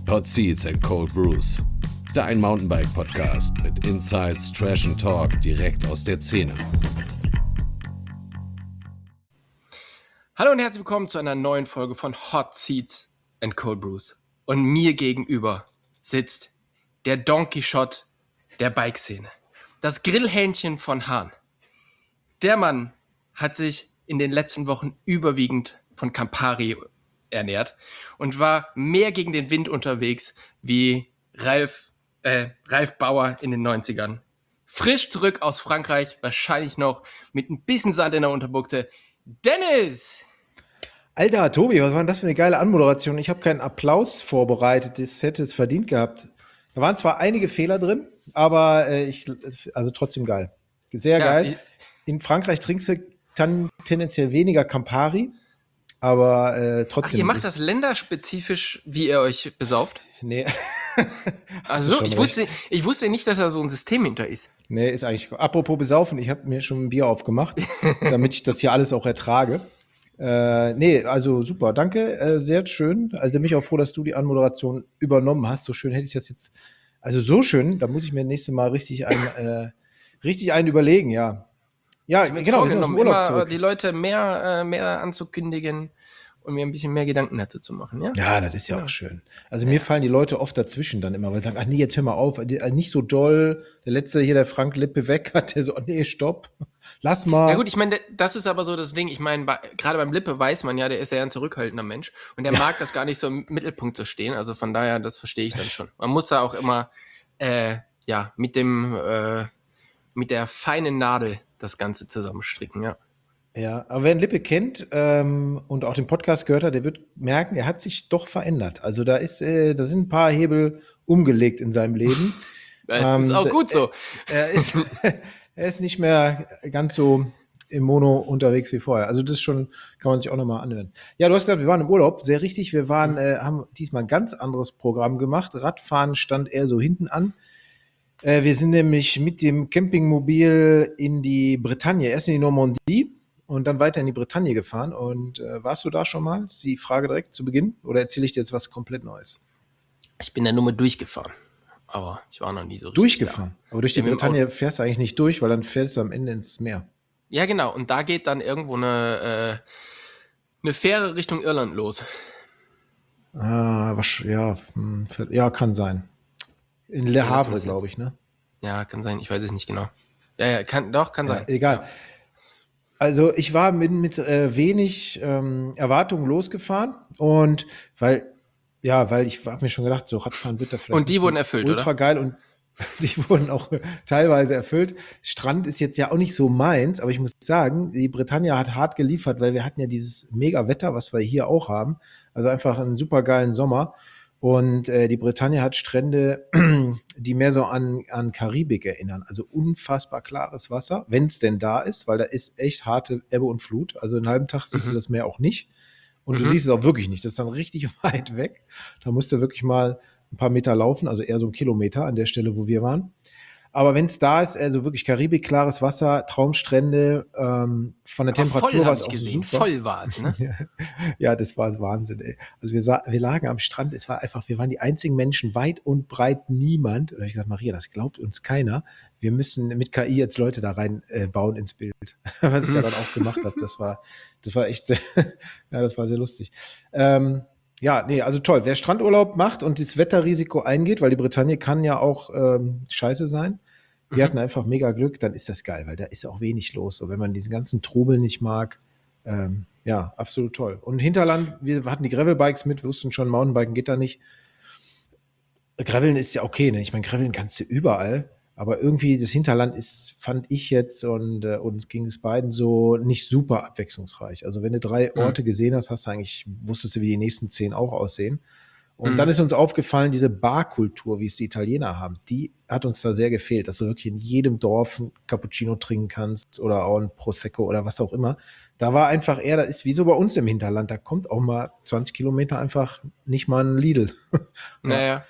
Hot Seats and Cold Brews. Dein Mountainbike-Podcast mit Insights, Trash and Talk direkt aus der Szene. Hallo und herzlich willkommen zu einer neuen Folge von Hot Seats and Cold Brews. Und mir gegenüber sitzt der Don Quixote der Bike-Szene. Das Grillhähnchen von Hahn. Der Mann hat sich in den letzten Wochen überwiegend von Campari ernährt und war mehr gegen den Wind unterwegs wie Ralf Bauer in den 90ern. Frisch zurück aus Frankreich, wahrscheinlich noch mit ein bisschen Sand in der Unterbuchse. Dennis! Alter, Tobi, was war denn das für eine geile Anmoderation? Ich habe keinen Applaus vorbereitet, das hätte es verdient gehabt. Da waren zwar einige Fehler drin, aber also trotzdem geil. Sehr geil. In Frankreich trinkst du tendenziell weniger Campari, aber trotzdem. Ach, ihr macht das länderspezifisch, wie ihr euch besauft? Nee. Also, ich wusste nicht, dass da so ein System hinter ist. Nee, ist eigentlich. Apropos besaufen, ich habe mir schon ein Bier aufgemacht, damit ich das hier alles auch ertrage. Nee, also super, danke, sehr schön. Also bin ich auch froh, dass du die Anmoderation übernommen hast. So schön hätte ich das jetzt, also so schön, da muss ich mir nächstes Mal richtig einen überlegen, ja. Ja, genau, wir sind aus dem Urlaub immer zurück. Die Leute mehr anzukündigen und mir ein bisschen mehr Gedanken dazu zu machen, ja? Ja, das ist ja auch schön. Also mir fallen die Leute oft dazwischen dann immer, weil sie sagen, ach nee, jetzt hör mal auf, nicht so doll. Der letzte hier, der Frank Lippe weg hat, der so, nee, stopp, lass mal. Ja gut, ich meine, das ist aber so das Ding. Ich meine, gerade beim Lippe weiß man ja, der ist ja ein zurückhaltender Mensch und der mag das gar nicht so im Mittelpunkt zu stehen. Also von daher, das verstehe ich dann schon. Man muss da auch immer mit der feinen Nadel das Ganze zusammenstricken, ja. Ja, aber wer einen Lippe kennt und auch den Podcast gehört hat, der wird merken, er hat sich doch verändert. Also da sind ein paar Hebel umgelegt in seinem Leben. Das ist auch gut so. Er ist nicht mehr ganz so im Mono unterwegs wie vorher. Also das schon, kann man sich auch nochmal anhören. Ja, du hast gesagt, wir waren im Urlaub, sehr richtig. Wir haben diesmal ein ganz anderes Programm gemacht. Radfahren stand eher so hinten an. Wir sind nämlich mit dem Campingmobil in die Bretagne, erst in die Normandie und dann weiter in die Bretagne gefahren. Und warst du da schon mal? Die Frage direkt zu Beginn. Oder erzähle ich dir jetzt was komplett Neues? Ich bin da nur mal durchgefahren. Aber ich war noch nie so richtig durchgefahren? da. Aber durch die Bretagne fährst du eigentlich nicht durch, weil dann fährst du am Ende ins Meer. Ja, genau. Und da geht dann irgendwo eine Fähre Richtung Irland los. Ja, kann sein. In Le Havre, glaube ich, ne? Ja, kann sein. Ich weiß es nicht genau. Ja, kann sein. Egal. Ja. Also ich war mit wenig Erwartungen losgefahren und weil ich habe mir schon gedacht, so Radfahren wird da vielleicht und die wurden erfüllt, ultra oder? geil und die wurden auch teilweise erfüllt. Strand ist jetzt ja auch nicht so meins, aber ich muss sagen, die Bretagne hat hart geliefert, weil wir hatten ja dieses mega Wetter, was wir hier auch haben. Also einfach einen super geilen Sommer. Und die Bretagne hat Strände, die mehr so an Karibik erinnern. Also unfassbar klares Wasser, wenn es denn da ist, weil da ist echt harte Ebbe und Flut. Also einen halben Tag siehst du das Meer auch nicht. Und du siehst es auch wirklich nicht. Das ist dann richtig weit weg. Da musst du wirklich mal ein paar Meter laufen, also eher so 1 Kilometer an der Stelle, wo wir waren. Aber wenn es da ist, also wirklich Karibik, klares Wasser, Traumstrände, von der Temperatur war es auch gesehen. super. Voll war es, ne? Ja, das war Wahnsinn, ey. Also wir lagen am Strand, wir waren die einzigen Menschen, weit und breit niemand. Und da hab ich gesagt, Maria, das glaubt uns keiner. Wir müssen mit KI jetzt Leute da rein bauen ins Bild. Was ich ja dann auch gemacht habe. Das war echt sehr, ja, das war sehr lustig. Also toll. Wer Strandurlaub macht und das Wetterrisiko eingeht, weil die Bretagne kann ja auch scheiße sein. Wir hatten einfach mega Glück, dann ist das geil, weil da ist auch wenig los. So, wenn man diesen ganzen Trubel nicht mag, absolut toll. Und Hinterland, wir hatten die Gravelbikes mit, wir wussten schon, Mountainbiken geht da nicht. Graveln ist ja okay, ne? Ich meine, Graveln kannst du überall, aber irgendwie das Hinterland fand ich jetzt und uns ging es beiden so nicht super abwechslungsreich. Also wenn du 3 Orte gesehen hast, wusstest du, wie die nächsten 10 auch aussehen. Und dann ist uns aufgefallen, diese Barkultur, wie es die Italiener haben, die hat uns da sehr gefehlt, dass du wirklich in jedem Dorf ein Cappuccino trinken kannst oder auch ein Prosecco oder was auch immer. Da war einfach da ist wie so bei uns im Hinterland, da kommt auch mal 20 Kilometer einfach nicht mal ein Lidl. Naja.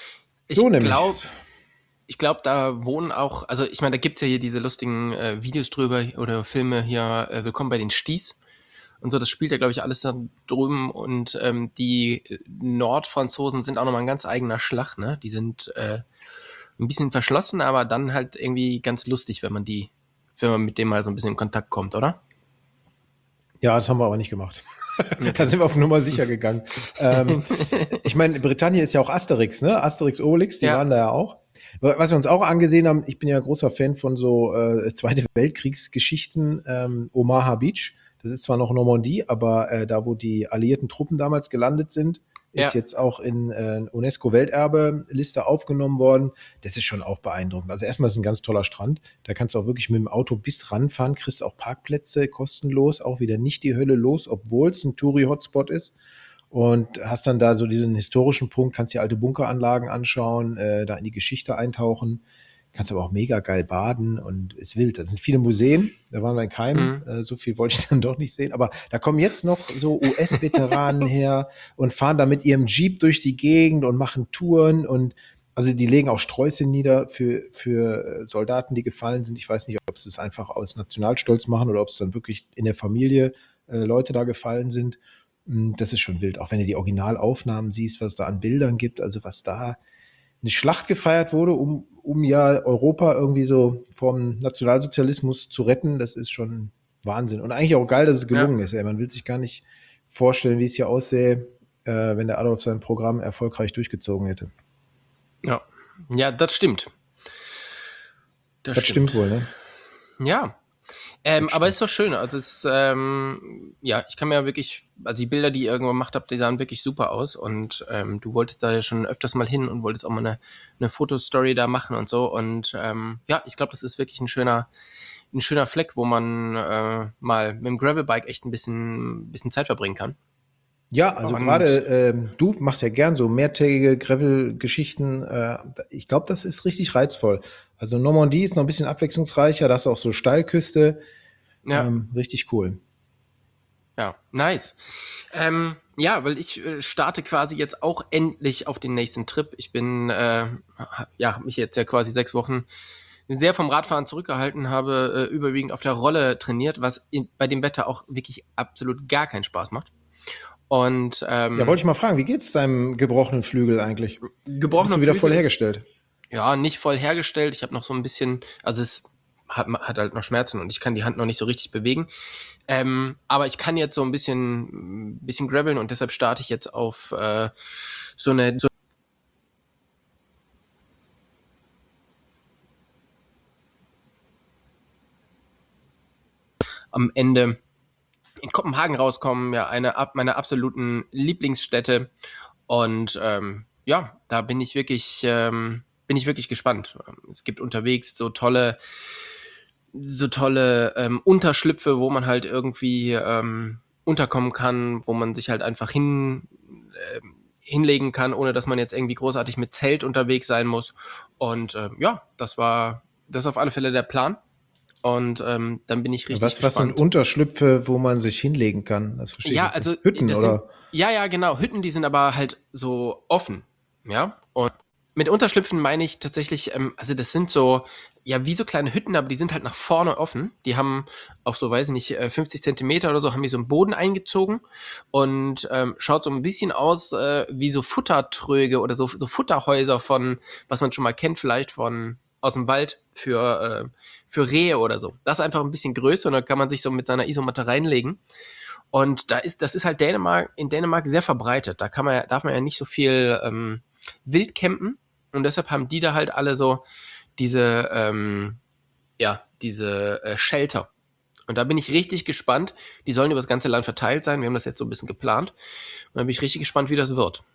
Ich glaube, da wohnen auch, also ich meine, da gibt es ja hier diese lustigen Videos drüber oder Filme hier, Willkommen bei den Sties. und so. Das spielt ja, glaube ich, alles da drüben. Und die Nordfranzosen sind auch nochmal ein ganz eigener Schlag, ne? Die sind ein bisschen verschlossen, aber dann halt irgendwie ganz lustig, wenn man mit dem mal so ein bisschen in Kontakt kommt, oder? Ja, das haben wir aber nicht gemacht. Okay. Da sind wir auf Nummer sicher gegangen. Ich meine, Britannien ist ja auch Asterix, ne? Asterix, Obelix, die Ja. waren da ja auch. Was wir uns auch angesehen haben, ich bin ja großer Fan von so Zweite Weltkriegsgeschichten, Omaha Beach. Das ist zwar noch Normandie, aber da, wo die alliierten Truppen damals gelandet sind, ist Ja. jetzt auch in UNESCO-Welterbe-Liste aufgenommen worden. Das ist schon auch beeindruckend. Also erstmal ist es ein ganz toller Strand. Da kannst du auch wirklich mit dem Auto bis ranfahren, kriegst auch Parkplätze kostenlos, auch wieder nicht die Hölle los, obwohl es ein Touri-Hotspot ist. Und hast dann da so diesen historischen Punkt, kannst die alte Bunkeranlagen anschauen, da in die Geschichte eintauchen. Kannst aber auch mega geil baden und ist wild. Da sind viele Museen, da waren wir in keinem. So viel wollte ich dann doch nicht sehen. Aber da kommen jetzt noch so US-Veteranen her und fahren da mit ihrem Jeep durch die Gegend und machen Touren. Und also die legen auch Sträuße nieder für Soldaten, die gefallen sind. Ich weiß nicht, ob sie es einfach aus Nationalstolz machen oder ob es dann wirklich in der Familie Leute da gefallen sind. Das ist schon wild. Auch wenn du die Originalaufnahmen siehst, was da an Bildern gibt, also was da eine Schlacht gefeiert wurde, um ja Europa irgendwie so vom Nationalsozialismus zu retten, das ist schon Wahnsinn. Und eigentlich auch geil, dass es gelungen ist. Ey. Man will sich gar nicht vorstellen, wie es hier aussähe, wenn der Adolf sein Programm erfolgreich durchgezogen hätte. Ja, ja, das stimmt. Das stimmt wohl, ne? Ja. Aber ist doch schön. Also ja, ich kann mir ja wirklich, also die Bilder, die ihr irgendwann gemacht habt, die sahen wirklich super aus. Und du wolltest da ja schon öfters mal hin und wolltest auch mal eine Fotostory da machen und so. Und ja, ich glaube, das ist wirklich ein schöner Fleck, wo man mal mit dem Gravelbike echt ein bisschen Zeit verbringen kann. Ja, also gerade du machst ja gern so mehrtägige Gravel-Geschichten. Ich glaube, das ist richtig reizvoll. Also Normandie ist noch ein bisschen abwechslungsreicher, da hast du auch so Steilküste. Ja. Richtig cool. Ja, nice. Ja, weil ich starte quasi jetzt auch endlich auf den nächsten Trip. Ich bin, ja, mich jetzt ja quasi 6 Wochen sehr vom Radfahren zurückgehalten, habe überwiegend auf der Rolle trainiert, was bei dem Wetter auch wirklich absolut gar keinen Spaß macht. Und ja, wollte ich mal fragen, wie geht's deinem gebrochenen Flügel eigentlich? gebrochener Bist du wieder Flügel voll ist- hergestellt? Ja, nicht voll hergestellt. Ich habe noch so ein bisschen, also es hat halt noch Schmerzen und ich kann die Hand noch nicht so richtig bewegen. Aber ich kann jetzt so ein bisschen graveln und deshalb starte ich jetzt auf so am Ende in Kopenhagen rauskommen, ja, meiner absoluten Lieblingsstädte. Und ja, da bin ich wirklich gespannt. Es gibt unterwegs so tolle Unterschlüpfe, wo man halt irgendwie unterkommen kann, wo man sich halt einfach hinlegen kann, ohne dass man jetzt irgendwie großartig mit Zelt unterwegs sein muss. Und ja, das ist auf alle Fälle der Plan. Und dann bin ich richtig Was sind gespannt. Unterschlüpfe, wo man sich hinlegen kann? Das verstehe ich Ja, jetzt also nicht. Hütten das oder? sind, ja, genau, Hütten, die sind aber halt so offen, ja. Und mit Unterschlüpfen meine ich tatsächlich, also das sind so, ja, wie so kleine Hütten, aber die sind halt nach vorne offen. Die haben auf so, weiß ich nicht, 50 Zentimeter oder so, haben die so einen Boden eingezogen und schaut so ein bisschen aus wie so Futtertröge oder so Futterhäuser von, was man schon mal kennt, vielleicht von aus dem Wald für Rehe oder so. Das ist einfach ein bisschen größer und dann kann man sich so mit seiner Isomatte reinlegen. Und das ist halt in Dänemark sehr verbreitet. Darf man ja nicht so viel wild campen. Und deshalb haben die da halt alle so diese Shelter. Und da bin ich richtig gespannt. Die sollen über das ganze Land verteilt sein. Wir haben das jetzt so ein bisschen geplant. Und da bin ich richtig gespannt, wie das wird.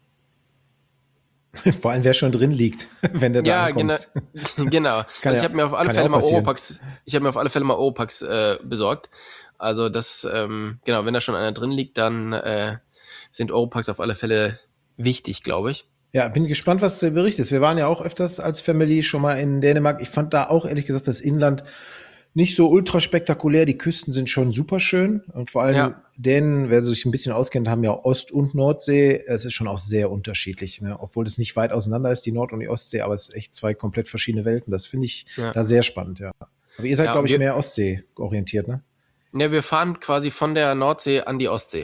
Vor allem, wer schon drin liegt, wenn du da Ja, ankommst. genau. Kann Also ja- ich habe mir auf alle kann ja Fälle auch mal passieren. Oropax besorgt. Also das, genau, wenn da schon einer drin liegt, dann sind Oropax auf alle Fälle wichtig, glaube ich. Ja, bin gespannt, was du berichtest. Wir waren ja auch öfters als Family schon mal in Dänemark. Ich fand da auch ehrlich gesagt das Inland nicht so ultra spektakulär. Die Küsten sind schon super schön. Und vor allem Ja. Dänen, wer sich ein bisschen auskennt, haben ja Ost- und Nordsee. Es ist schon auch sehr unterschiedlich, ne? Obwohl es nicht weit auseinander ist, die Nord- und die Ostsee, aber es ist echt 2 komplett verschiedene Welten. Das finde ich Ja. da sehr spannend, ja. Aber ihr seid, Ja, glaube ich, wir- mehr Ostsee orientiert, ne? Ne, wir fahren quasi von der Nordsee an die Ostsee.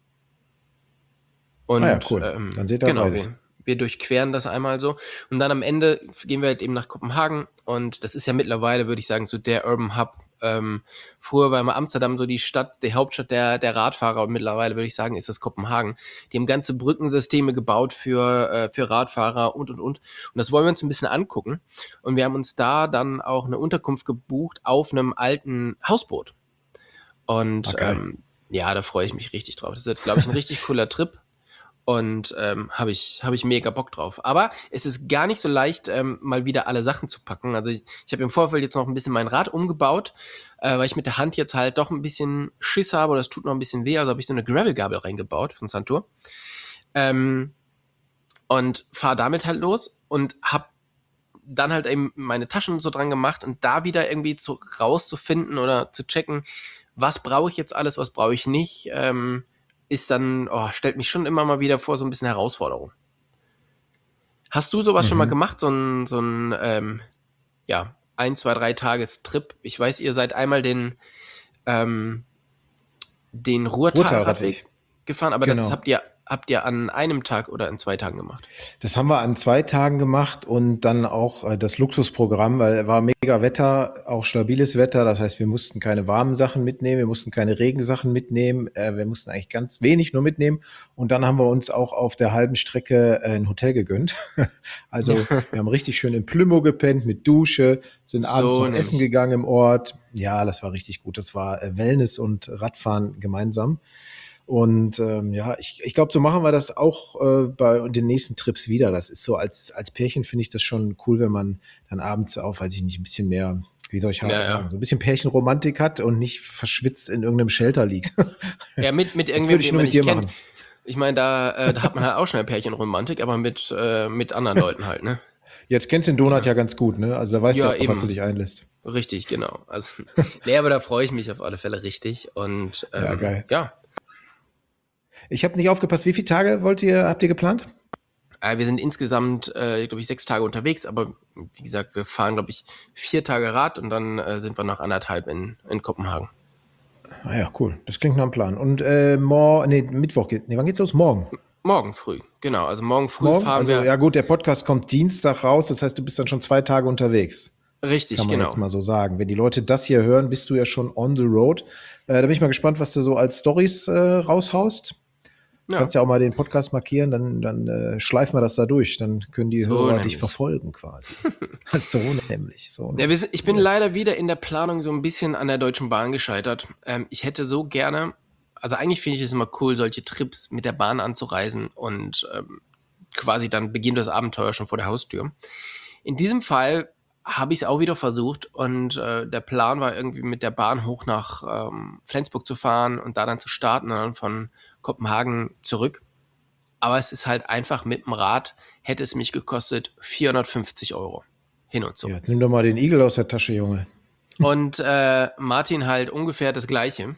Ah ja, Und cool. Dann seht ihr genau, beides. wir durchqueren das einmal so. Und dann am Ende gehen wir halt eben nach Kopenhagen. Und das ist ja mittlerweile, würde ich sagen, so der Urban Hub. Früher war immer Amsterdam so die Stadt, die Hauptstadt der Radfahrer. Und mittlerweile würde ich sagen, ist das Kopenhagen. Die haben ganze Brückensysteme gebaut für Radfahrer und. Und das wollen wir uns ein bisschen angucken. Und wir haben uns da dann auch eine Unterkunft gebucht auf einem alten Hausboot. Und geil. ja, da freue ich mich richtig drauf. Das wird, glaube ich, ein richtig cooler Trip. Und habe ich mega Bock drauf. Aber es ist gar nicht so leicht, mal wieder alle Sachen zu packen. Also ich habe im Vorfeld jetzt noch ein bisschen mein Rad umgebaut, weil ich mit der Hand jetzt halt doch ein bisschen Schiss habe oder es tut noch ein bisschen weh. Also habe ich so eine Gravel-Gabel reingebaut von Santur. Und fahre damit halt los und habe dann halt eben meine Taschen so dran gemacht und da wieder irgendwie rauszufinden oder zu checken, was brauche ich jetzt alles, was brauche ich nicht, ist dann, stellt mich schon immer mal wieder vor so ein bisschen Herausforderung. Hast du sowas schon mal gemacht, so ein ja, 1, 2, 3 Tagestrip? Ich weiß, ihr seid einmal den Ruhrtalradweg gefahren, aber das Genau. habt ihr an einem Tag oder in 2 Tagen gemacht? Das haben wir an 2 Tagen gemacht und dann auch das Luxusprogramm, weil war mega Wetter, auch stabiles Wetter. Das heißt, wir mussten keine warmen Sachen mitnehmen, wir mussten keine Regensachen mitnehmen, wir mussten eigentlich ganz wenig nur mitnehmen. Und dann haben wir uns auch auf der halben Strecke ein Hotel gegönnt. Also wir haben richtig schön in Plümo gepennt mit Dusche, sind abends noch essen gegangen im Ort. Ja, das war richtig gut. Das war Wellness und Radfahren gemeinsam. Und ja, ich glaube, so machen wir das auch bei den nächsten Trips wieder. Das ist so, als Pärchen finde ich das schon cool, wenn man dann abends auch, weiß ich nicht, ein bisschen mehr, wie soll ich sagen, so ein bisschen Pärchenromantik hat und nicht verschwitzt in irgendeinem Shelter liegt. Ja, mit irgendwem, den man nicht kennt. Ich meine, da hat man halt auch schnell Pärchenromantik, aber mit anderen Leuten halt, ne? Jetzt kennst du den Donut ja ganz gut, ne? Also da weißt du, auf was du dich einlässt. Richtig, genau. Also, nee, aber da freue ich mich auf alle Fälle richtig. Und ja, geil. Ja. Ich habe nicht aufgepasst, wie viele Tage habt ihr geplant? Wir sind insgesamt, glaube ich, 6 Tage unterwegs, aber wie gesagt, wir fahren, glaube ich, 4 Tage Rad und dann sind wir nach 1,5 in Kopenhagen. Ah ja, cool. Das klingt nach einem Plan. Und Mittwoch wann geht's los? Morgen? Morgen früh, genau. Also morgen früh fahren wir. Ja gut, der Podcast kommt Dienstag raus, das heißt, du bist dann schon 2 Tage unterwegs. Richtig, kann man jetzt mal so sagen. Wenn die Leute das hier hören, bist du ja schon on the road. Da bin ich mal gespannt, was du so als Storys raushaust. Ja. Kannst ja auch mal den Podcast markieren, dann schleifen wir das da durch. Dann können die Hörer dich verfolgen quasi. So nämlich. Ja, ich bin leider wieder in der Planung so ein bisschen an der Deutschen Bahn gescheitert. Ich hätte so gerne, also eigentlich finde ich es immer cool, solche Trips mit der Bahn anzureisen und quasi dann beginnt das Abenteuer schon vor der Haustür. In diesem Fall habe ich es auch wieder versucht und der Plan war irgendwie mit der Bahn hoch nach Flensburg zu fahren und da dann zu starten und dann von Kopenhagen zurück. Aber es ist halt einfach mit dem Rad, hätte es mich gekostet 450 € hin und zurück. Ja, nimm doch mal den Igel aus der Tasche, Junge. Und Martin halt ungefähr das Gleiche.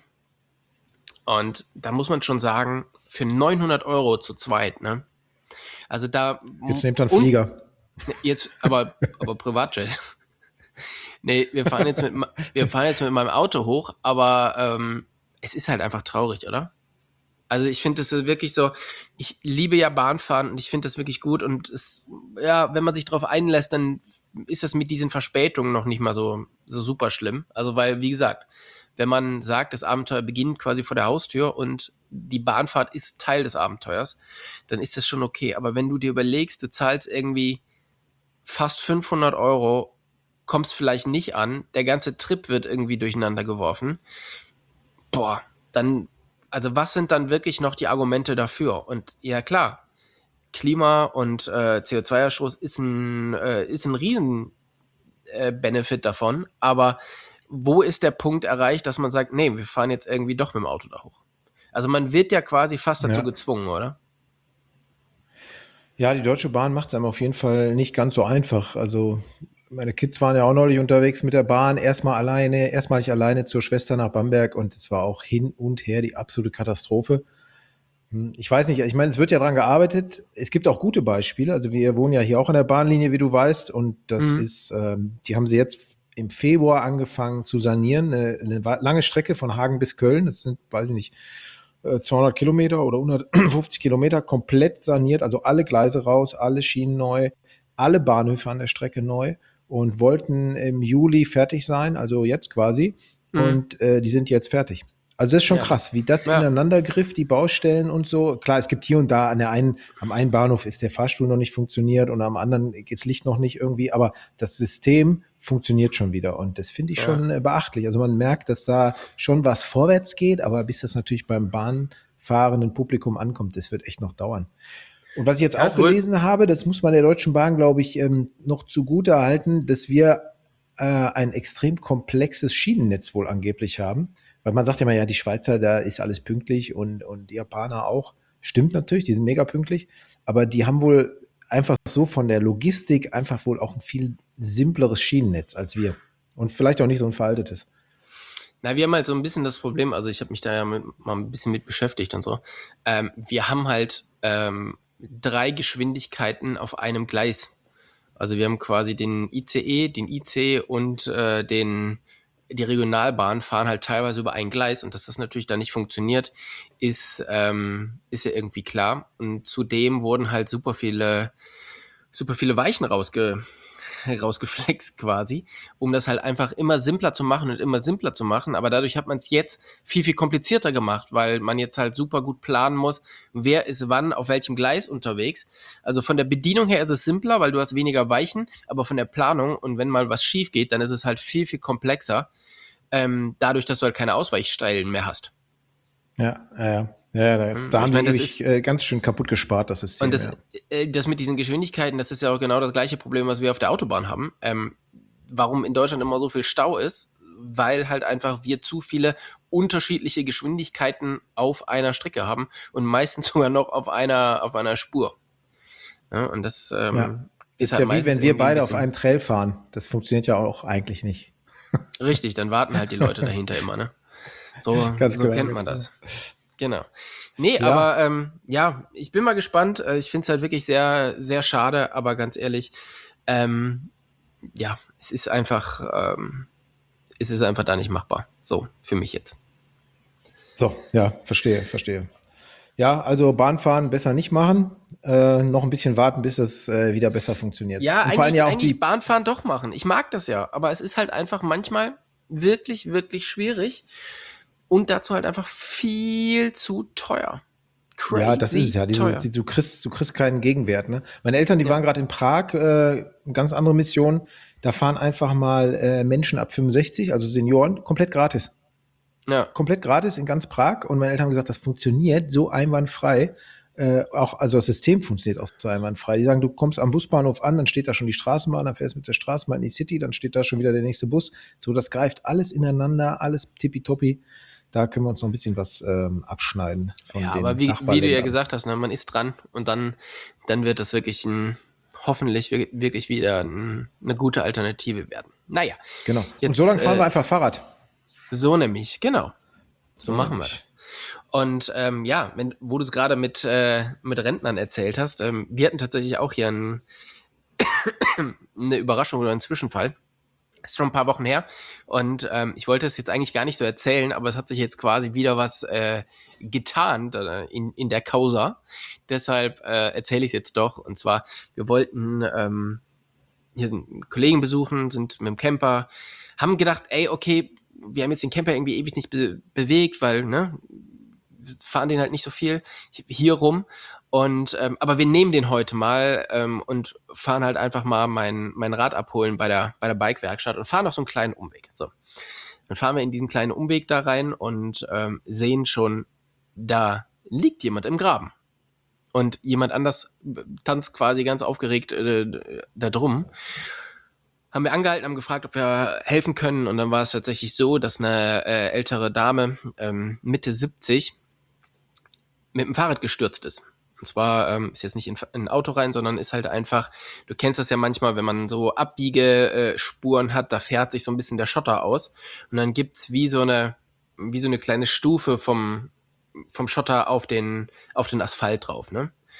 Und da muss man schon sagen, für 900 € zu zweit, ne? Also da. Jetzt nehmt dann Flieger. Jetzt, aber Privatjet. Nee, wir fahren jetzt mit meinem Auto hoch, aber es ist halt einfach traurig, oder? Also ich finde das wirklich so, ich liebe ja Bahnfahren und ich finde das wirklich gut und wenn man sich darauf einlässt, dann ist das mit diesen Verspätungen noch nicht mal so super schlimm. Also weil, wie gesagt, wenn man sagt, das Abenteuer beginnt quasi vor der Haustür und die Bahnfahrt ist Teil des Abenteuers, dann ist das schon okay. Aber wenn du dir überlegst, du zahlst irgendwie fast 500 €, kommst vielleicht nicht an, der ganze Trip wird irgendwie durcheinander geworfen, dann, also was sind dann wirklich noch die Argumente dafür? Und ja klar, Klima- und CO2-Ausstoß ist ein riesen Benefit davon, aber wo ist der Punkt erreicht, dass man sagt, nee, wir fahren jetzt irgendwie doch mit dem Auto da hoch? Also man wird ja quasi fast dazu gezwungen, oder? Ja, die Deutsche Bahn macht es einem auf jeden Fall nicht ganz so einfach. Also meine Kids waren ja auch neulich unterwegs mit der Bahn, erstmalig alleine zur Schwester nach Bamberg und es war auch hin und her die absolute Katastrophe. Ich weiß nicht, ich meine, es wird ja dran gearbeitet. Es gibt auch gute Beispiele. Also wir wohnen ja hier auch an der Bahnlinie, wie du weißt, und das ist, die haben sie jetzt im Februar angefangen zu sanieren. Eine lange Strecke von Hagen bis Köln. Das sind, weiß ich nicht, 200 Kilometer oder 150 Kilometer komplett saniert. Also alle Gleise raus, alle Schienen neu, alle Bahnhöfe an der Strecke neu und wollten im Juli fertig sein, also jetzt quasi. Und die sind jetzt fertig. Also das ist schon krass, wie das ineinander griff, die Baustellen und so. Klar, es gibt hier und da am einen Bahnhof ist der Fahrstuhl noch nicht funktioniert und am anderen geht's Licht noch nicht irgendwie, aber das System funktioniert schon wieder und das finde ich schon beachtlich. Also man merkt, dass da schon was vorwärts geht, aber bis das natürlich beim bahnfahrenden Publikum ankommt, das wird echt noch dauern. Und was ich jetzt auch gelesen habe, das muss man der Deutschen Bahn, glaube ich, noch zugute halten, dass wir ein extrem komplexes Schienennetz wohl angeblich haben. Weil man sagt ja immer, ja, die Schweizer, da ist alles pünktlich und die Japaner auch. Stimmt natürlich, die sind mega pünktlich. Aber die haben wohl einfach so von der Logistik einfach wohl auch ein viel simpleres Schienennetz als wir. Und vielleicht auch nicht so ein veraltetes. Na, wir haben halt so ein bisschen das Problem, also ich habe mich da ja mal ein bisschen mit beschäftigt und so. Wir haben halt 3 Geschwindigkeiten auf einem Gleis. Also wir haben quasi den ICE, den IC und die Regionalbahn fahren halt teilweise über ein Gleis und dass das natürlich dann nicht funktioniert, ist ja irgendwie klar. Und zudem wurden halt super viele Weichen rausgeflext quasi, um das halt einfach immer simpler zu machen und immer simpler zu machen. Aber dadurch hat man es jetzt viel, viel komplizierter gemacht, weil man jetzt halt super gut planen muss, wer ist wann auf welchem Gleis unterwegs. Also von der Bedienung her ist es simpler, weil du hast weniger Weichen, aber von der Planung und wenn mal was schief geht, dann ist es halt viel, viel komplexer, dadurch, dass du halt keine Ausweichstellen mehr hast. Ja, da haben die ganz schön kaputt gespart, das System. Und das mit diesen Geschwindigkeiten, das ist ja auch genau das gleiche Problem, was wir auf der Autobahn haben. Warum in Deutschland immer so viel Stau ist, weil halt einfach wir zu viele unterschiedliche Geschwindigkeiten auf einer Strecke haben und meistens sogar noch auf einer Spur. Ja, und das ist halt ja wie wenn wir beide auf einem Trail fahren. Das funktioniert ja auch eigentlich nicht. Richtig, dann warten halt die Leute dahinter immer, ne? So kennt man das. Genau. Nee, aber ich bin mal gespannt. Ich finde es halt wirklich sehr, sehr schade, aber ganz ehrlich, es ist einfach da nicht machbar. So, für mich jetzt. So, ja, verstehe. Ja, also Bahnfahren besser nicht machen, noch ein bisschen warten, bis das wieder besser funktioniert. Ja, eigentlich Bahnfahren doch machen. Ich mag das ja, aber es ist halt einfach manchmal wirklich, wirklich schwierig und dazu halt einfach viel zu teuer. Crazy ja, das ist es ja. Du kriegst keinen Gegenwert. Ne? Meine Eltern, die waren gerade in Prag, eine ganz andere Mission. Da fahren einfach mal Menschen ab 65, also Senioren, komplett gratis. Ja. Komplett gratis in ganz Prag. Und meine Eltern haben gesagt, das funktioniert so einwandfrei. Also das System funktioniert auch so einwandfrei. Die sagen, du kommst am Busbahnhof an, dann steht da schon die Straßenbahn, dann fährst mit der Straßenbahn in die City, dann steht da schon wieder der nächste Bus. So, das greift alles ineinander, alles tippitoppi. Da können wir uns noch ein bisschen was abschneiden von den aber wie du ja gesagt hast, ne, man ist dran und dann wird das wirklich hoffentlich wirklich wieder eine gute Alternative werden. Naja. Genau. Und so lange fahren wir einfach Fahrrad. So nämlich, genau. So machen wir das. Und wo du es gerade mit Rentnern erzählt hast, wir hatten tatsächlich auch hier eine Überraschung oder einen Zwischenfall. Ist schon ein paar Wochen her und ich wollte es jetzt eigentlich gar nicht so erzählen, aber es hat sich jetzt quasi wieder was getan in der Causa. Deshalb erzähle ich es jetzt doch. Und zwar, wir wollten hier einen Kollegen besuchen, sind mit dem Camper, haben gedacht, okay, wir haben jetzt den Camper irgendwie ewig nicht bewegt, weil, ne, wir fahren den halt nicht so viel hier rum. Und aber wir nehmen den heute mal und fahren halt einfach mal mein Rad abholen bei der Bike-Werkstatt und fahren noch so einen kleinen Umweg. So. Dann fahren wir in diesen kleinen Umweg da rein und sehen schon, da liegt jemand im Graben. Und jemand anders tanzt quasi ganz aufgeregt da drum. Haben wir angehalten, haben gefragt, ob wir helfen können. Und dann war es tatsächlich so, dass eine ältere Dame, Mitte 70, mit dem Fahrrad gestürzt ist. Und zwar ist jetzt nicht in ein Auto rein, sondern ist halt einfach, du kennst das ja manchmal, wenn man so Abbiegespuren hat, da fährt sich so ein bisschen der Schotter aus. Und dann gibt's wie so eine kleine Stufe vom Schotter auf den Asphalt drauf, ne?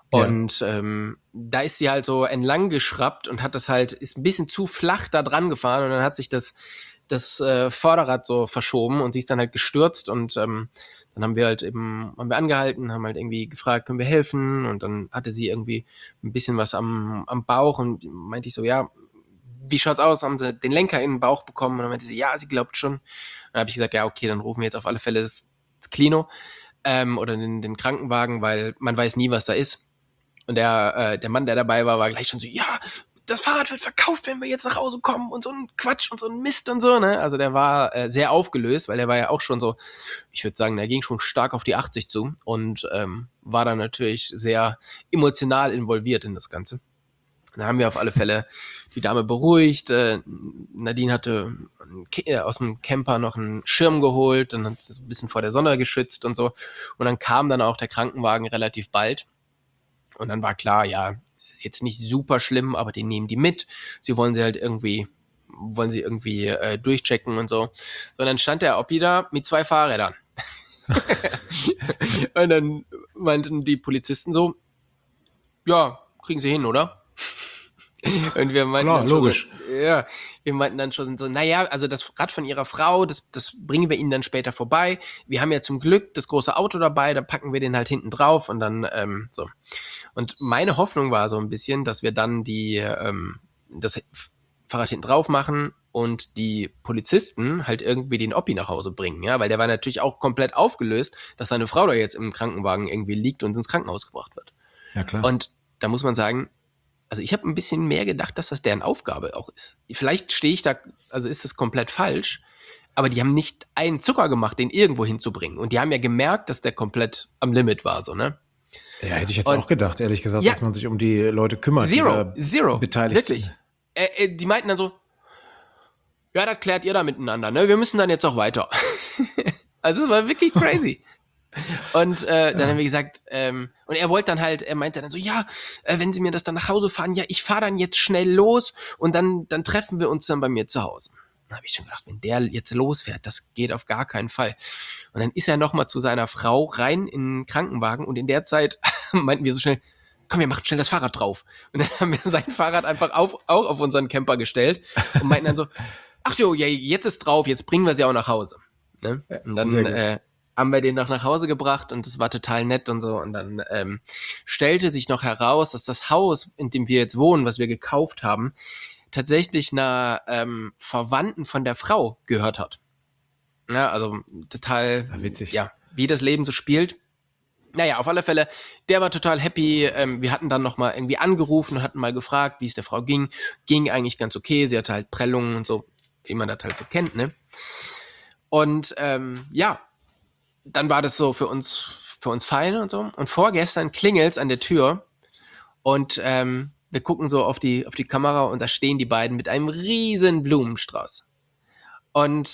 Und da ist sie halt so entlang geschraubt und ist ein bisschen zu flach da dran gefahren und dann hat sich das Vorderrad so verschoben und sie ist dann halt gestürzt und dann haben wir angehalten, haben halt irgendwie gefragt, können wir helfen? Und dann hatte sie irgendwie ein bisschen was am Bauch und meinte ich so, ja, wie schaut's aus? Haben sie den Lenker in den Bauch bekommen? Und dann meinte sie, ja, sie glaubt schon. Dann habe ich gesagt, ja, okay, dann rufen wir jetzt auf alle Fälle das Klino oder den Krankenwagen, weil man weiß nie, was da ist. Und der Mann, der dabei war gleich schon so, ja, das Fahrrad wird verkauft, wenn wir jetzt nach Hause kommen und so ein Quatsch und so ein Mist und so, ne? Also der war sehr aufgelöst, weil der war ja auch schon so, ich würde sagen, der ging schon stark auf die 80 zu und war dann natürlich sehr emotional involviert in das Ganze. Dann haben wir auf alle Fälle die Dame beruhigt. Nadine hatte aus dem Camper noch einen Schirm geholt, dann hat sie so ein bisschen vor der Sonne geschützt und so. Und dann kam dann auch der Krankenwagen relativ bald. Und dann war klar, ja, es ist jetzt nicht super schlimm, aber die nehmen die mit. Sie wollen sie irgendwie durchchecken und so. So, und dann stand der Oppi da mit 2 Fahrrädern. Und dann meinten die Polizisten so, ja, kriegen sie hin, oder? Und wir meinten Klar, dann schon logisch. So, ja, wir meinten dann schon so, naja, also das Rad von ihrer Frau, das bringen wir ihnen dann später vorbei. Wir haben ja zum Glück das große Auto dabei, da packen wir den halt hinten drauf und dann so. Und meine Hoffnung war so ein bisschen, dass wir dann das Fahrrad hinten drauf machen und die Polizisten halt irgendwie den Oppi nach Hause bringen, ja, weil der war natürlich auch komplett aufgelöst, dass seine Frau da jetzt im Krankenwagen irgendwie liegt und ins Krankenhaus gebracht wird. Ja, klar. Und da muss man sagen, also ich habe ein bisschen mehr gedacht, dass das deren Aufgabe auch ist. Vielleicht stehe ich da, also ist das komplett falsch, aber die haben nicht einen Zucker gemacht, den irgendwo hinzubringen. Und die haben ja gemerkt, dass der komplett am Limit war, so, ne? Ja, hätte ich jetzt Und- auch gedacht, ehrlich gesagt, Ja. dass man sich um die Leute kümmert, die da Zero, beteiligt wirklich. sind. Die meinten dann so, ja, das klärt ihr da miteinander, ne? Wir müssen dann jetzt auch weiter. Also es war wirklich crazy. Und dann haben wir gesagt, und er meinte dann so, ja, wenn Sie mir das dann nach Hause fahren, ja, ich fahre dann jetzt schnell los und dann treffen wir uns dann bei mir zu Hause. Dann habe ich schon gedacht, wenn der jetzt losfährt, das geht auf gar keinen Fall. Und dann ist er nochmal zu seiner Frau rein in den Krankenwagen und in der Zeit meinten wir so schnell, komm, wir machen schnell das Fahrrad drauf. Und dann haben wir sein Fahrrad einfach auch auf unseren Camper gestellt und meinten dann so, ach jo, ja, jetzt ist drauf, jetzt bringen wir sie auch nach Hause. Ne? Und Sehr dann gut. haben wir den noch nach Hause gebracht und das war total nett und so. Und dann stellte sich noch heraus, dass das Haus, in dem wir jetzt wohnen, was wir gekauft haben, tatsächlich einer Verwandten von der Frau gehört hat. Ja, also total, Ja, witzig. ja, wie das Leben so spielt. Naja, auf alle Fälle, der war total happy. Wir hatten dann noch mal irgendwie angerufen und hatten mal gefragt, wie es der Frau ging. Ging eigentlich ganz okay. Sie hatte halt Prellungen und so, wie man das halt so kennt, ne? Und ja, dann war das so für uns fein und so. Und vorgestern klingelt's an der Tür und wir gucken so auf die Kamera und da stehen die beiden mit einem riesen Blumenstrauß. Und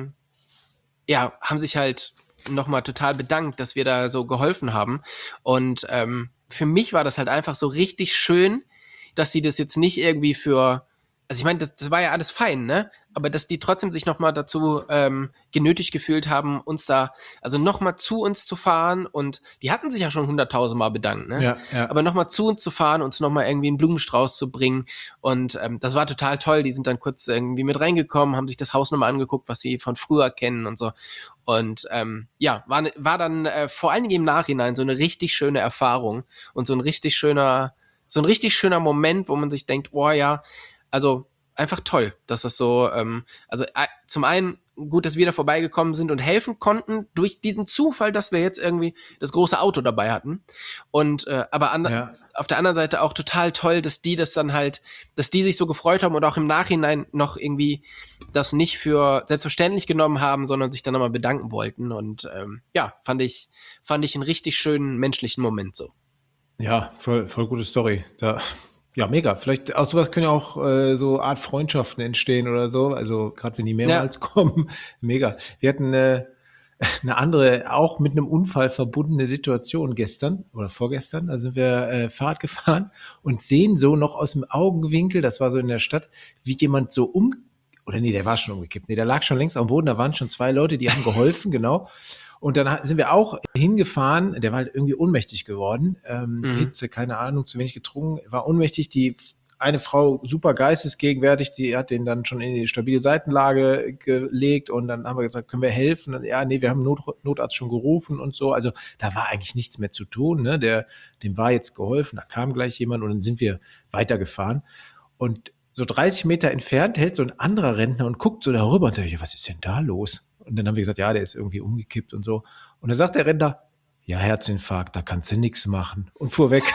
ja, haben sich halt nochmal total bedankt, dass wir da so geholfen haben. Und für mich war das halt einfach so richtig schön, dass sie das jetzt nicht irgendwie also ich meine, das war ja alles fein, ne? Aber dass die trotzdem sich nochmal dazu genötigt gefühlt haben, also nochmal zu uns zu fahren und die hatten sich ja schon 100.000 Mal bedankt, ne? Ja, ja. Aber nochmal zu uns zu fahren, uns nochmal irgendwie einen Blumenstrauß zu bringen und das war total toll. Die sind dann kurz irgendwie mit reingekommen, haben sich das Haus nochmal angeguckt, was sie von früher kennen und so. Und ja, war dann vor allen Dingen im Nachhinein so eine richtig schöne Erfahrung und so ein richtig schöner Moment, wo man sich denkt, oh ja, also einfach toll, dass das so, also zum einen gut, dass wir da vorbeigekommen sind und helfen konnten durch diesen Zufall, dass wir jetzt irgendwie das große Auto dabei hatten. Und aber Ja. auf der anderen Seite auch total toll, dass die sich so gefreut haben und auch im Nachhinein noch irgendwie das nicht für selbstverständlich genommen haben, sondern sich dann nochmal bedanken wollten. Und ja, fand ich einen richtig schönen menschlichen Moment so. Ja, voll gute Story. Ja, mega. Vielleicht aus sowas können ja auch so Art Freundschaften entstehen oder so. Also gerade wenn die mehrmals kommen, mega. Wir hatten eine andere, auch mit einem Unfall verbundene Situation gestern oder vorgestern. Da sind wir Fahrrad gefahren und sehen so noch aus dem Augenwinkel, das war so in der Stadt, wie jemand so oder nee, der war schon umgekippt. Nee, der lag schon längst am Boden, da waren schon 2 Leute, die haben geholfen, genau. Und dann sind wir auch hingefahren, der war halt irgendwie ohnmächtig geworden, Hitze, keine Ahnung, zu wenig getrunken, war ohnmächtig, eine Frau super geistesgegenwärtig, die hat den dann schon in die stabile Seitenlage gelegt und dann haben wir gesagt, können wir helfen? Und ja, nee, wir haben Notarzt schon gerufen und so. Also da war eigentlich nichts mehr zu tun. Ne? Dem war jetzt geholfen, da kam gleich jemand und dann sind wir weitergefahren. Und so 30 Meter entfernt hält so ein anderer Rentner und guckt so darüber und sagt, ja, was ist denn da los? Und dann haben wir gesagt, ja, der ist irgendwie umgekippt und so. Und dann sagt der Rentner, ja, Herzinfarkt, da kannst du nichts machen. Und fuhr weg.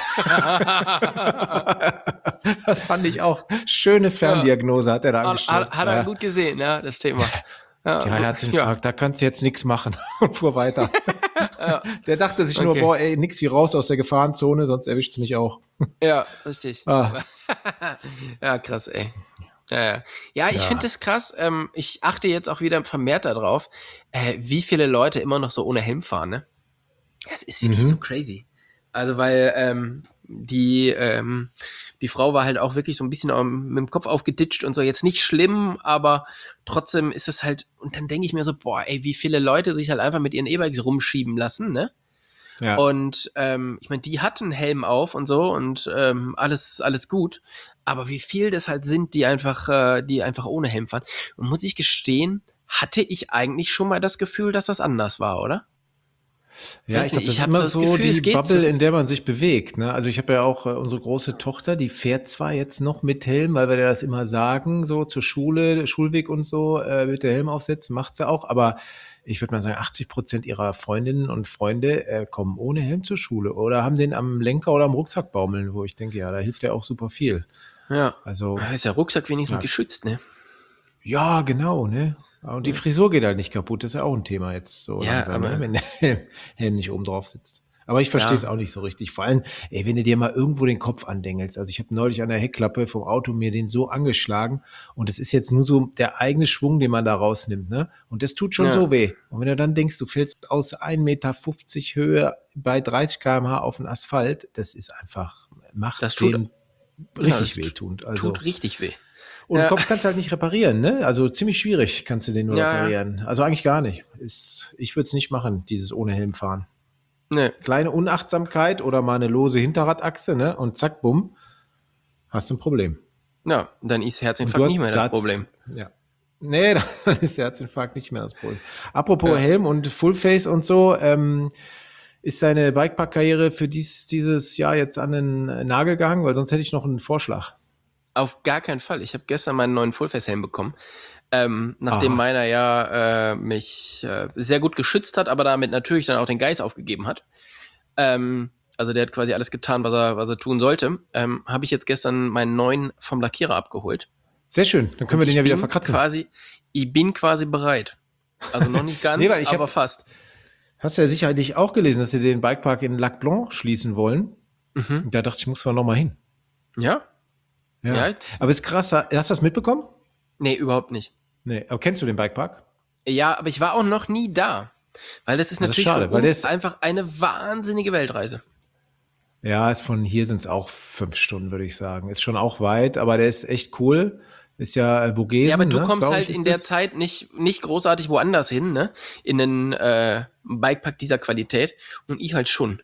Das fand ich auch. Schöne Ferndiagnose hat er da angestellt. Hat er gut gesehen, ja, das Thema. Ja, Herzinfarkt, da kannst du jetzt nichts machen. Und fuhr weiter. Der dachte sich nur, boah, ey, nix wie raus aus der Gefahrenzone, sonst erwischt's mich auch. Ja, richtig. Ah. Ja, krass, ey. Ja, ich finde das krass. Ich achte jetzt auch wieder vermehrt darauf, wie viele Leute immer noch so ohne Helm fahren, ne? Es ist wirklich so crazy. Also, weil die Frau war halt auch wirklich so ein bisschen mit dem Kopf aufgeditscht und so. Jetzt nicht schlimm, aber trotzdem ist es halt, und dann denke ich mir so, boah, ey, wie viele Leute sich halt einfach mit ihren E-Bikes rumschieben lassen, ne? Ja. Und ich meine, die hatten Helm auf und so und alles gut. Aber wie viel das halt sind, die einfach ohne Helm fahren. Und muss ich gestehen, hatte ich eigentlich schon mal das Gefühl, dass das anders war, oder? Ja, ich glaube, das ist immer so die Bubble, in der man sich bewegt. Ne? Also ich habe ja auch unsere große Tochter, die fährt zwar jetzt noch mit Helm, weil wir das immer sagen, so zur Schule, Schulweg und so, mit der Helm aufsetzen, macht sie auch, aber ich würde mal sagen, 80% ihrer Freundinnen und Freunde kommen ohne Helm zur Schule oder haben den am Lenker oder am Rucksack baumeln, wo ich denke, ja, da hilft ja auch super viel. Ja, also ist der Rucksack wenigstens geschützt, ne? Ja, genau, ne? Und die Frisur geht halt nicht kaputt, das ist ja auch ein Thema jetzt so langsam, ne? Wenn der Helm nicht oben drauf sitzt. Aber ich verstehe es auch nicht so richtig. Vor allem, ey, wenn du dir mal irgendwo den Kopf andengelst. Also ich habe neulich an der Heckklappe vom Auto mir den so angeschlagen und es ist jetzt nur so der eigene Schwung, den man da rausnimmt, ne? Und das tut schon so weh. Und wenn du dann denkst, du fällst aus 1,50 Meter Höhe bei 30 km/h auf den Asphalt, das ist einfach, macht das den richtig wehtun. Also tut richtig weh. Und Kopf kannst du halt nicht reparieren, ne? Also ziemlich schwierig kannst du den nur reparieren. Also eigentlich gar nicht. Ich würde es nicht machen, dieses ohne Helm fahren. Nee. Kleine Unachtsamkeit oder mal eine lose Hinterradachse, ne? Und zack, bumm, hast du ein Problem. Ja, dann ist Herzinfarkt nicht mehr das Problem. Ja. Nee, dann ist Herzinfarkt nicht mehr das Problem. Apropos Helm und Fullface und so, ist deine Bikepark-Karriere für dieses Jahr jetzt an den Nagel gehangen? Weil sonst hätte ich noch einen Vorschlag. Auf gar keinen Fall. Ich habe gestern meinen neuen Fullface-Helm bekommen, nachdem meiner mich sehr gut geschützt hat, aber damit natürlich dann auch den Geist aufgegeben hat. Also der hat quasi alles getan, was er tun sollte. Habe ich jetzt gestern meinen neuen vom Lackierer abgeholt. Sehr schön, dann können wir den ja wieder verkratzen. Ich bin quasi bereit. Also noch nicht ganz, aber fast. Hast du ja sicherlich auch gelesen, dass sie den Bikepark in Lac Blanc schließen wollen. Da dachte ich, muss man noch mal hin. Ja? Ja. Aber ist krass, hast du das mitbekommen? Nee, überhaupt nicht. Nee, aber kennst du den Bikepark? Ja, aber ich war auch noch nie da. Weil das ist natürlich schade, für uns einfach eine wahnsinnige Weltreise. Ja, von hier sind es auch 5 Stunden, würde ich sagen. Ist schon auch weit, aber der ist echt cool. Ist ja Vogesen, ja, aber du ne? kommst halt in der Zeit nicht großartig woanders hin, ne? In einen Bikepark dieser Qualität. Und ich halt schon.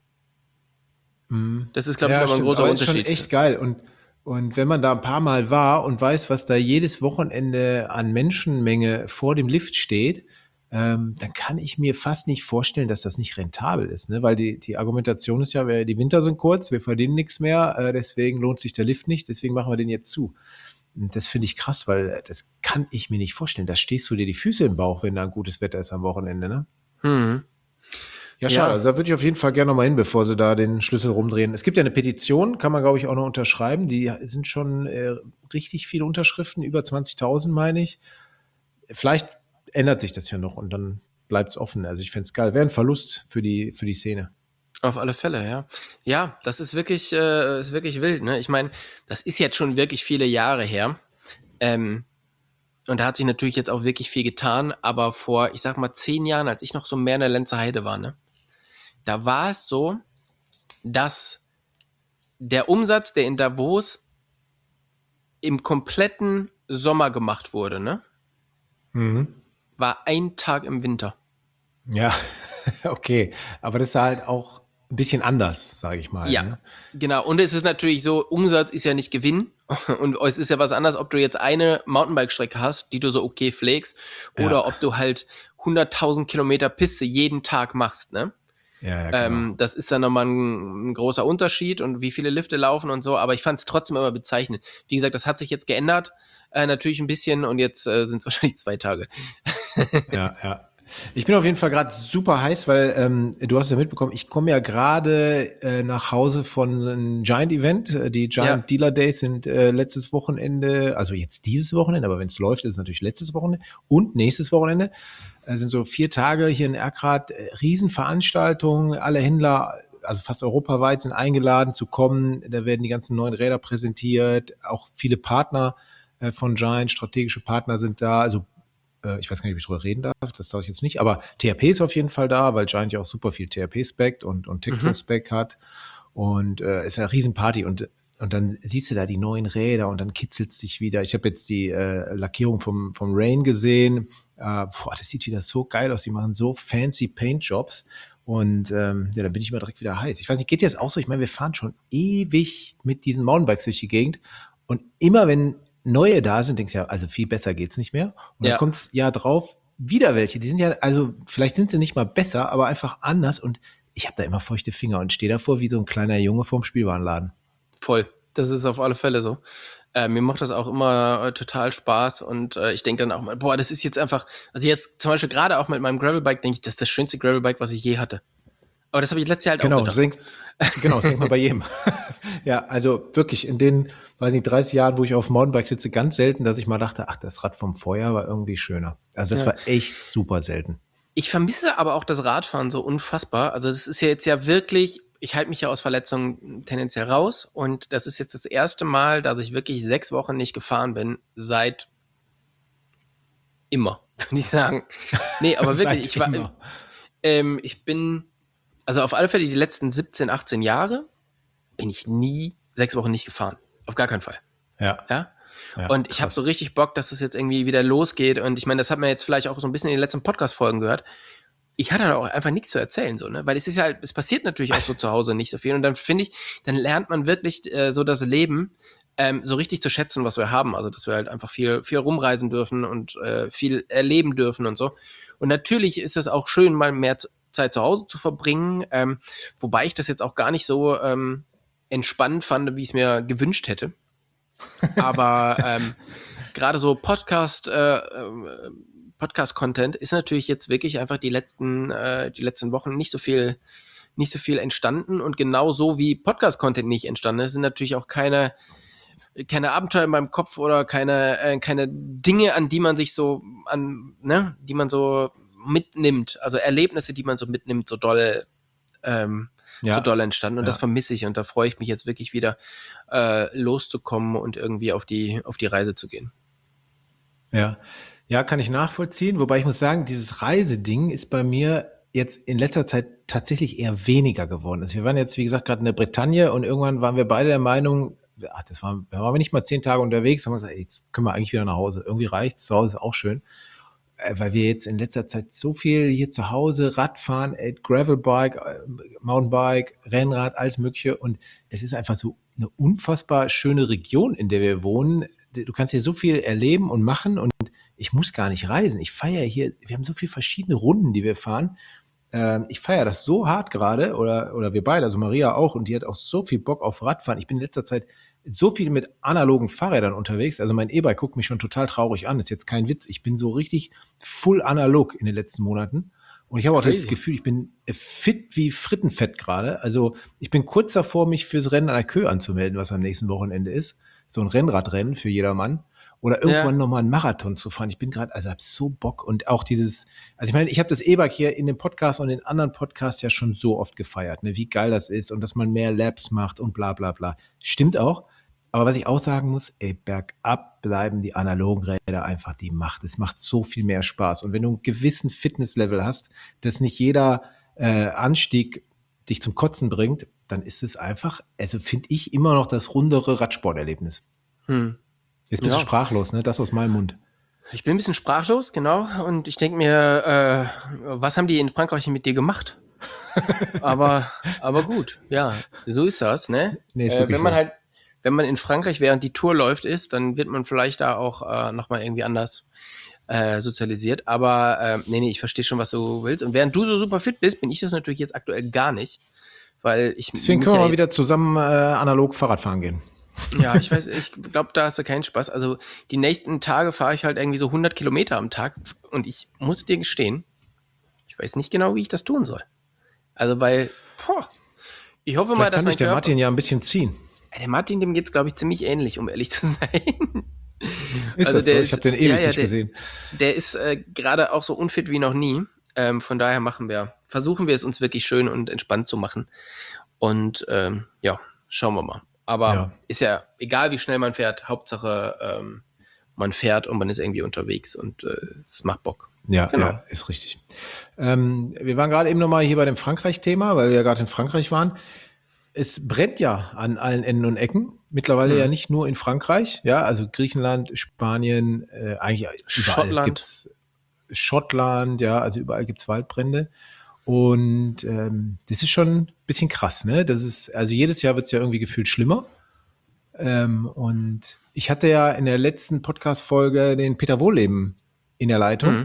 Das ist, glaube ich, nochmal ein großer Unterschied. Das ist schon echt geil. Und wenn man da ein paar Mal war und weiß, was da jedes Wochenende an Menschenmenge vor dem Lift steht, dann kann ich mir fast nicht vorstellen, dass das nicht rentabel ist. Ne? Weil die Argumentation ist ja, die Winter sind kurz, wir verdienen nichts mehr, deswegen lohnt sich der Lift nicht, deswegen machen wir den jetzt zu. Und das finde ich krass, weil das kann ich mir nicht vorstellen. Da stehst du dir die Füße im Bauch, wenn da ein gutes Wetter ist am Wochenende. Ne? Ja, schade. Also da würde ich auf jeden Fall gerne noch mal hin, bevor sie da den Schlüssel rumdrehen. Es gibt ja eine Petition, kann man, glaube ich, auch noch unterschreiben. Die sind schon richtig viele Unterschriften, über 20.000, meine ich. Vielleicht ändert sich das ja noch und dann bleibt es offen. Also ich fände es geil. Wäre ein Verlust für die Szene. Auf alle Fälle, ja. Ja, das ist wirklich wild, ne? Ich meine, das ist jetzt schon wirklich viele Jahre her. Und da hat sich natürlich jetzt auch wirklich viel getan, aber vor, ich sag mal, 10 Jahren, als ich noch so mehr in der Lenzer Heide war, ne? Da war es so, dass der Umsatz, der in Davos im kompletten Sommer gemacht wurde, ne? War ein Tag im Winter. Ja, Okay, aber das ist halt auch ein bisschen anders, sage ich mal. Ja, Ne? genau. Und es ist natürlich so, Umsatz ist ja nicht Gewinn. Und es ist ja was anderes, ob du jetzt eine Mountainbike-Strecke hast, die du so okay pflegst, Ja, oder ob du halt 100.000 Kilometer Piste jeden Tag machst, ne? ja, genau. Das ist dann nochmal ein großer Unterschied und wie viele Lifte laufen und so, aber ich fand es trotzdem immer bezeichnend. Wie gesagt, das hat sich jetzt geändert, natürlich ein bisschen und jetzt sind es wahrscheinlich 2 Tage. Ja, ja. Ich bin auf jeden Fall gerade super heiß, weil du hast ja mitbekommen, ich komme ja gerade nach Hause von so einem Giant-Event. Die Ja, Giant Dealer Days sind letztes Wochenende, also jetzt dieses Wochenende, aber wenn es läuft, ist es natürlich letztes Wochenende und nächstes Wochenende. Sind so 4 Tage hier in Erkrath, Riesenveranstaltungen, alle Händler, also fast europaweit sind eingeladen zu kommen. Da werden die ganzen neuen Räder präsentiert, auch viele Partner von Giant, strategische Partner sind da, also ich weiß gar nicht, ob ich drüber reden darf, das sage ich jetzt nicht, aber THP ist auf jeden Fall da, weil Giant ja auch super viel THP-Spec und mhm. Tektro-Spec hat und ist eine Riesenparty und dann siehst du da die neuen Räder und dann kitzelt es dich wieder. Ich habe jetzt die Lackierung vom Rain gesehen. Das sieht wieder so geil aus. Die machen so fancy Paint-Jobs. Und ja, dann bin ich immer direkt wieder heiß. Ich weiß nicht, geht dir das auch so? Ich meine, wir fahren schon ewig mit diesen Mountainbikes durch die Gegend. Und immer wenn neue da sind, denkst du ja, also viel besser geht's nicht mehr. Und dann Ja, kommt's ja drauf, wieder welche. Die sind ja, also vielleicht sind sie nicht mal besser, aber einfach anders. Und ich habe da immer feuchte Finger und stehe davor wie so ein kleiner Junge vorm Spielwarenladen. voll. Das ist auf alle Fälle so. Mir macht das auch immer total Spaß und ich denke dann auch mal, boah, das ist jetzt einfach, also jetzt zum Beispiel gerade auch mit meinem Gravelbike, denke ich, das ist das schönste Gravelbike, was ich je hatte. Aber das habe ich letztes Jahr halt auch Genau, gedacht. das denkt man bei jedem. Ja, also wirklich in den, weiß nicht, 30 Jahren, wo ich auf dem Mountainbike sitze, ganz selten, dass ich mal dachte, ach, das Rad vom Vorjahr war irgendwie schöner. Also das Ja. war echt super selten. Ich vermisse aber auch das Radfahren so unfassbar. Also das ist ja jetzt ja wirklich, ich halte mich ja aus Verletzungen tendenziell raus und das ist jetzt das erste Mal, dass ich wirklich 6 Wochen nicht gefahren bin, seit immer, würde ich sagen. Nee, aber wirklich, Seit immer. ich bin, also auf alle Fälle die letzten 17, 18 Jahre bin ich nie 6 Wochen nicht gefahren. Auf gar keinen Fall. Ja, Ja. ja, Und ich habe so krass. richtig Bock, dass es jetzt irgendwie wieder losgeht. Und ich meine, das hat man jetzt vielleicht auch so ein bisschen in den letzten Podcast-Folgen gehört. Ich hatte da auch einfach nichts zu erzählen, so, ne? Weil es ist ja halt, es passiert natürlich auch so zu Hause nicht so viel. Und dann finde ich, dann lernt man wirklich so das Leben so richtig zu schätzen, was wir haben. Also, dass wir halt einfach viel, viel rumreisen dürfen und viel erleben dürfen und so. Und natürlich ist es auch schön, mal mehr Zeit zu Hause zu verbringen. Wobei ich das jetzt auch gar nicht so entspannt fand, wie ich es mir gewünscht hätte. Aber gerade so Podcast-Content ist natürlich jetzt wirklich einfach die letzten Wochen nicht so viel entstanden. Und genau so wie Podcast-Content nicht entstanden ist, sind natürlich auch keine Abenteuer in meinem Kopf oder keine Dinge, an die man sich so, die man so mitnimmt, also Erlebnisse, die man so mitnimmt, ähm, so Ja, doll entstanden. Und das ja, vermisse ich und da freue ich mich jetzt wirklich wieder loszukommen und irgendwie auf die Reise zu gehen. ja. Ja, kann ich nachvollziehen. Wobei ich muss sagen, dieses Reiseding ist bei mir jetzt in letzter Zeit tatsächlich eher weniger geworden. Also wir waren jetzt, wie gesagt, gerade in der Bretagne und irgendwann waren wir beide der Meinung, ach, da waren wir nicht mal 10 Tage unterwegs, haben wir gesagt, ey, jetzt können wir eigentlich wieder nach Hause. Irgendwie reicht's, zu Hause ist auch schön. Weil wir jetzt in letzter Zeit so viel hier zu Hause Radfahren, Gravelbike, Mountainbike, Rennrad, alles Mögliche. Und es ist einfach so eine unfassbar schöne Region, in der wir wohnen. Du kannst hier so viel erleben und machen und ich muss gar nicht reisen. Ich feiere hier, wir haben so viele verschiedene Runden, die wir fahren. Ich feiere das so hart gerade, oder wir beide, also Maria auch, und die hat auch so viel Bock auf Radfahren. Ich bin in letzter Zeit so viel mit analogen Fahrrädern unterwegs. Also mein E-Bike guckt mich schon total traurig an. Ist jetzt kein Witz. Ich bin so richtig full analog in den letzten Monaten. Und ich habe auch das Crazy. Gefühl, ich bin fit wie Frittenfett gerade. Also ich bin kurz davor, mich fürs Rennen an der Kö anzumelden, was am nächsten Wochenende ist. So ein Rennradrennen für jedermann. Oder Ja, irgendwann nochmal einen Marathon zu fahren. Ich bin gerade, also habe so Bock. Und auch dieses, also ich meine, ich habe das E-Bike hier in dem Podcast und in anderen Podcasts ja schon so oft gefeiert, ne, wie geil das ist und dass man mehr Laps macht und bla bla bla. Stimmt auch. Aber was ich auch sagen muss, ey, bergab bleiben die analogen Räder einfach die Macht. Es macht so viel mehr Spaß. Und wenn du einen gewissen Fitnesslevel hast, dass nicht jeder Anstieg dich zum Kotzen bringt, dann ist es einfach, also finde ich immer noch das rundere Radsporterlebnis. hm. Jetzt bist du Ja. sprachlos, ne? Das aus meinem Mund. Ich bin ein bisschen sprachlos, genau. Und ich denke mir, was haben die in Frankreich mit dir gemacht? aber gut, ja, so ist das, ne? Nee, ist wirklich so. Wenn man in Frankreich während die Tour läuft dann wird man vielleicht da auch nochmal irgendwie anders sozialisiert. Aber nee, ich verstehe schon, was du willst. Und während du so super fit bist, bin ich das natürlich jetzt aktuell gar nicht. Weil ich Deswegen mich können wir ja mal wieder jetzt, zusammen analog Fahrrad fahren gehen. ja, ich glaube, da hast du keinen Spaß. Also die nächsten Tage fahre ich halt irgendwie so 100 Kilometer am Tag und ich muss dir gestehen, ich weiß nicht genau, wie ich das tun soll. Also weil, ich hoffe mal, Vielleicht dass kann dich mein der Körper, Martin ja ein bisschen ziehen. der Martin, dem geht's, glaube ich, ziemlich ähnlich, um ehrlich zu sein. Ist Also das so? der Ich habe ist, den ja, ewig ja, nicht gesehen. der ist gerade auch so unfit wie noch nie. Von daher versuchen wir es uns wirklich schön und entspannt zu machen. Und ja, schauen wir mal. Aber Ja. ist ja egal, wie schnell man fährt. Hauptsache, man fährt und man ist irgendwie unterwegs und es macht Bock. Ja, Genau. ja, ist richtig. Wir waren gerade eben nochmal hier bei dem Frankreich-Thema, weil wir ja gerade in Frankreich waren. Es brennt ja an allen Enden und Ecken. Mittlerweile ja nicht nur in Frankreich, ja, also Griechenland, Spanien, eigentlich überall Schottland. gibt's Schottland, ja, also überall gibt's Waldbrände. Und das ist schon ein bisschen krass, ne? Das ist, also jedes Jahr wird's ja irgendwie gefühlt schlimmer. Und ich hatte ja in der letzten Podcast-Folge den Peter Wohlleben in der Leitung.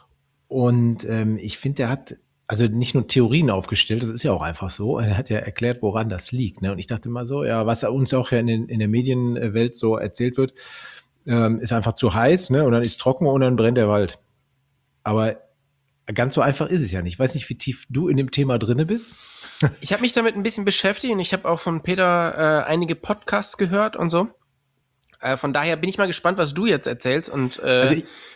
Und ich finde, der hat also nicht nur Theorien aufgestellt, das ist ja auch einfach so. Er hat ja erklärt, woran das liegt. Ne? Und ich dachte mal so, ja, was uns auch ja in der Medienwelt so erzählt wird, ist einfach zu heiß, ne? Und dann ist trocken und dann brennt der Wald. Aber ganz so einfach ist es ja nicht. Ich weiß nicht, wie tief du in dem Thema drinne bist. Ich habe mich damit ein bisschen beschäftigt und ich habe auch von Peter einige Podcasts gehört und so. Von daher bin ich mal gespannt, was du jetzt erzählst. Und Also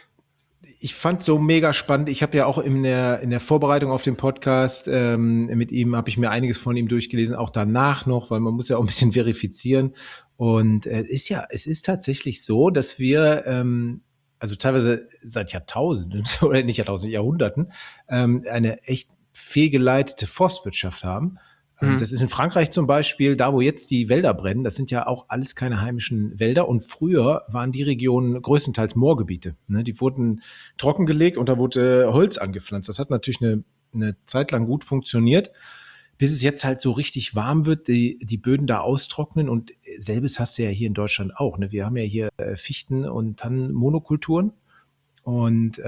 ich fand so mega spannend. Ich habe ja auch in der Vorbereitung auf den Podcast mit ihm, habe ich mir einiges von ihm durchgelesen, auch danach noch, weil man muss ja auch ein bisschen verifizieren. Und es ist tatsächlich so, dass wir also teilweise seit Jahrtausenden oder nicht Jahrtausenden, Jahrhunderten eine echt fehlgeleitete Forstwirtschaft haben. Das ist in Frankreich zum Beispiel, da wo jetzt die Wälder brennen, das sind ja auch alles keine heimischen Wälder. Und früher waren die Regionen größtenteils Moorgebiete. Ne? Die wurden trockengelegt und da wurde Holz angepflanzt. Das hat natürlich eine Zeit lang gut funktioniert, bis es jetzt halt so richtig warm wird, die Böden da austrocknen. Und selbes hast du ja hier in Deutschland auch. Ne? Wir haben ja hier Fichten- und Tannenmonokulturen. Und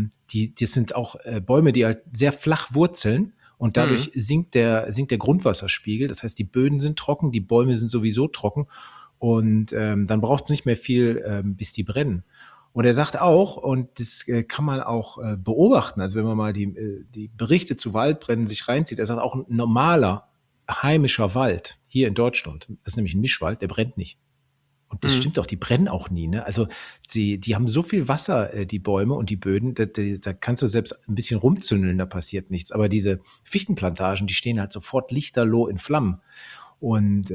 das sind auch Bäume, die halt sehr flach wurzeln. Und dadurch sinkt der Grundwasserspiegel. Das heißt, die Böden sind trocken, die Bäume sind sowieso trocken. Und dann braucht es nicht mehr viel, bis die brennen. Und er sagt auch, und das kann man auch beobachten, also wenn man mal die Berichte zu Waldbränden sich reinzieht, er sagt auch, ein normaler heimischer Wald hier in Deutschland, das ist nämlich ein Mischwald, der brennt nicht. Und das stimmt auch, die brennen auch nie. Ne? Also die haben so viel Wasser, die Bäume und die Böden, da kannst du selbst ein bisschen rumzündeln, da passiert nichts. Aber diese Fichtenplantagen, die stehen halt sofort lichterloh in Flammen. Und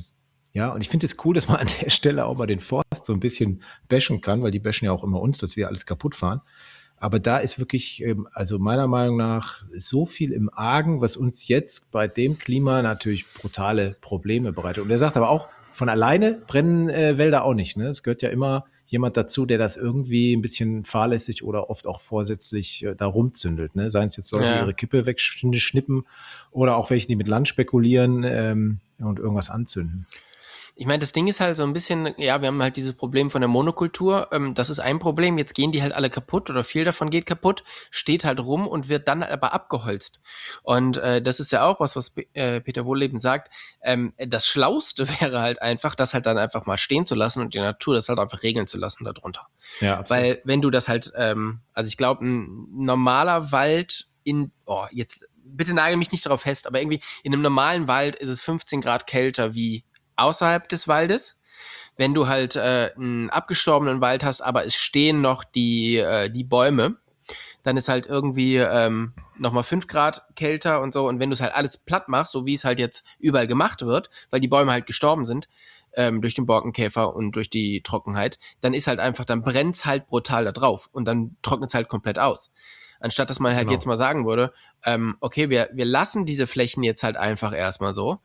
ja, und ich finde es cool, dass man an der Stelle auch mal den Forst so ein bisschen bashen kann, weil die bashen ja auch immer uns, dass wir alles kaputt fahren. Aber da ist wirklich, also meiner Meinung nach, so viel im Argen, was uns jetzt bei dem Klima natürlich brutale Probleme bereitet. Und er sagt aber auch, von alleine brennen Wälder auch nicht. Ne? Es gehört ja immer jemand dazu, der das irgendwie ein bisschen fahrlässig oder oft auch vorsätzlich da rumzündelt. Ne? Seien es jetzt Leute, die ihre Kippe wegschnippen oder auch welche, die mit Land spekulieren und irgendwas anzünden. Ich meine, das Ding ist halt so ein bisschen, ja, wir haben halt dieses Problem von der Monokultur. Das ist ein Problem. Jetzt gehen die halt alle kaputt oder viel davon geht kaputt, steht halt rum und wird dann aber abgeholzt. Und das ist ja auch was Peter Wohlleben sagt. Das Schlauste wäre halt einfach, das halt dann einfach mal stehen zu lassen und die Natur das halt einfach regeln zu lassen darunter. Ja, absolut. Weil wenn du das halt, also ich glaube, ein normaler Wald jetzt bitte nagel mich nicht darauf fest, aber irgendwie in einem normalen Wald ist es 15 Grad kälter wie außerhalb des Waldes. Wenn du halt einen abgestorbenen Wald hast, aber es stehen noch die Bäume, dann ist halt irgendwie nochmal 5 Grad kälter und so. Und wenn du es halt alles platt machst, so wie es halt jetzt überall gemacht wird, weil die Bäume halt gestorben sind, durch den Borkenkäfer und durch die Trockenheit, dann ist halt einfach, dann brennt es halt brutal da drauf und dann trocknet es halt komplett aus. Anstatt dass man halt jetzt mal sagen würde, okay, wir lassen diese Flächen jetzt halt einfach erstmal so.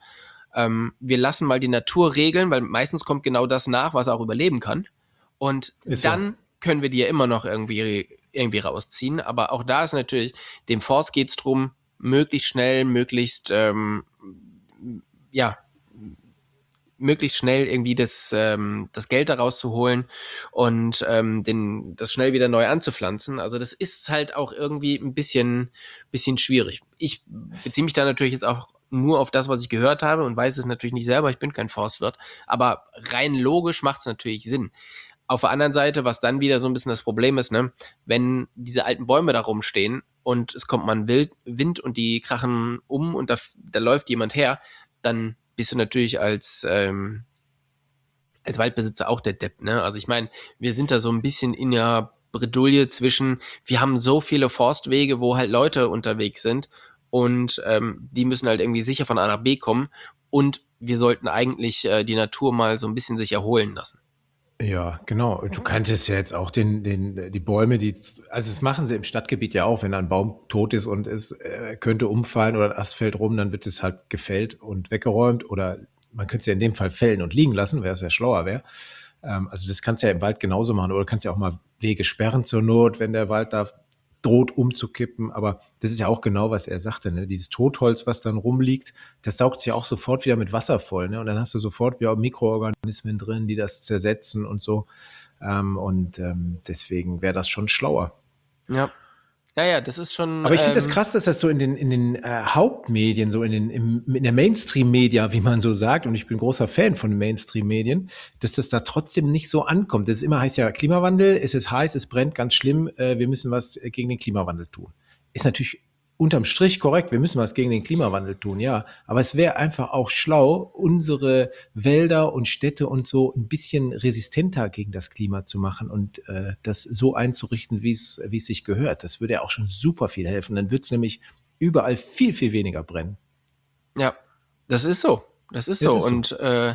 Wir lassen mal die Natur regeln, weil meistens kommt genau das nach, was er auch überleben kann. Und Ist dann können wir die ja immer noch irgendwie rausziehen. Aber auch da ist natürlich, dem Forst geht es darum, möglichst schnell, möglichst schnell irgendwie das Geld daraus zu holen und das schnell wieder neu anzupflanzen. Also das ist halt auch irgendwie ein bisschen schwierig. Ich beziehe mich da natürlich jetzt auch nur auf das, was ich gehört habe und weiß es natürlich nicht selber, ich bin kein Forstwirt, aber rein logisch macht es natürlich Sinn. Auf der anderen Seite, was dann wieder so ein bisschen das Problem ist, ne, wenn diese alten Bäume da rumstehen und es kommt mal ein Wind und die krachen und da läuft jemand her, dann bist du natürlich als Waldbesitzer auch der Depp, ne? Also ich meine, wir sind da so ein bisschen in der Bredouille zwischen, wir haben so viele Forstwege, wo halt Leute unterwegs sind und die müssen halt irgendwie sicher von A nach B kommen und wir sollten eigentlich die Natur mal so ein bisschen sich erholen lassen. Ja, genau. Und du könntest ja jetzt auch die Bäume, also das machen sie im Stadtgebiet ja auch, wenn ein Baum tot ist und es könnte umfallen oder ein Ast fällt rum, dann wird es halt gefällt und weggeräumt oder man könnte es ja in dem Fall fällen und liegen lassen, wer es ja schlauer wäre. Also das kannst du ja im Wald genauso machen oder kannst ja auch mal Wege sperren zur Not, wenn der Wald da droht umzukippen. Aber das ist ja auch genau, was er sagte, ne? Dieses Totholz, was dann rumliegt, das saugt sich ja auch sofort wieder mit Wasser voll, ne? Und dann hast du sofort wieder Mikroorganismen drin, die das zersetzen und so. Deswegen wäre das schon schlauer. Ja. Ja, das ist schon. Aber ich finde das krass, dass das so in den Hauptmedien, so in der Mainstream-Media, wie man so sagt, und ich bin großer Fan von Mainstream-Medien, dass das da trotzdem nicht so ankommt. Das ist immer heißt ja Klimawandel, es ist heiß, es brennt, ganz schlimm, wir müssen was gegen den Klimawandel tun. Ist natürlich unterm Strich korrekt, wir müssen was gegen den Klimawandel tun, ja. Aber es wäre einfach auch schlau, unsere Wälder und Städte und so ein bisschen resistenter gegen das Klima zu machen und das so einzurichten, wie es sich gehört. Das würde ja auch schon super viel helfen. Dann wird es nämlich überall viel, viel weniger brennen. Ja, das ist so. Das ist so. Und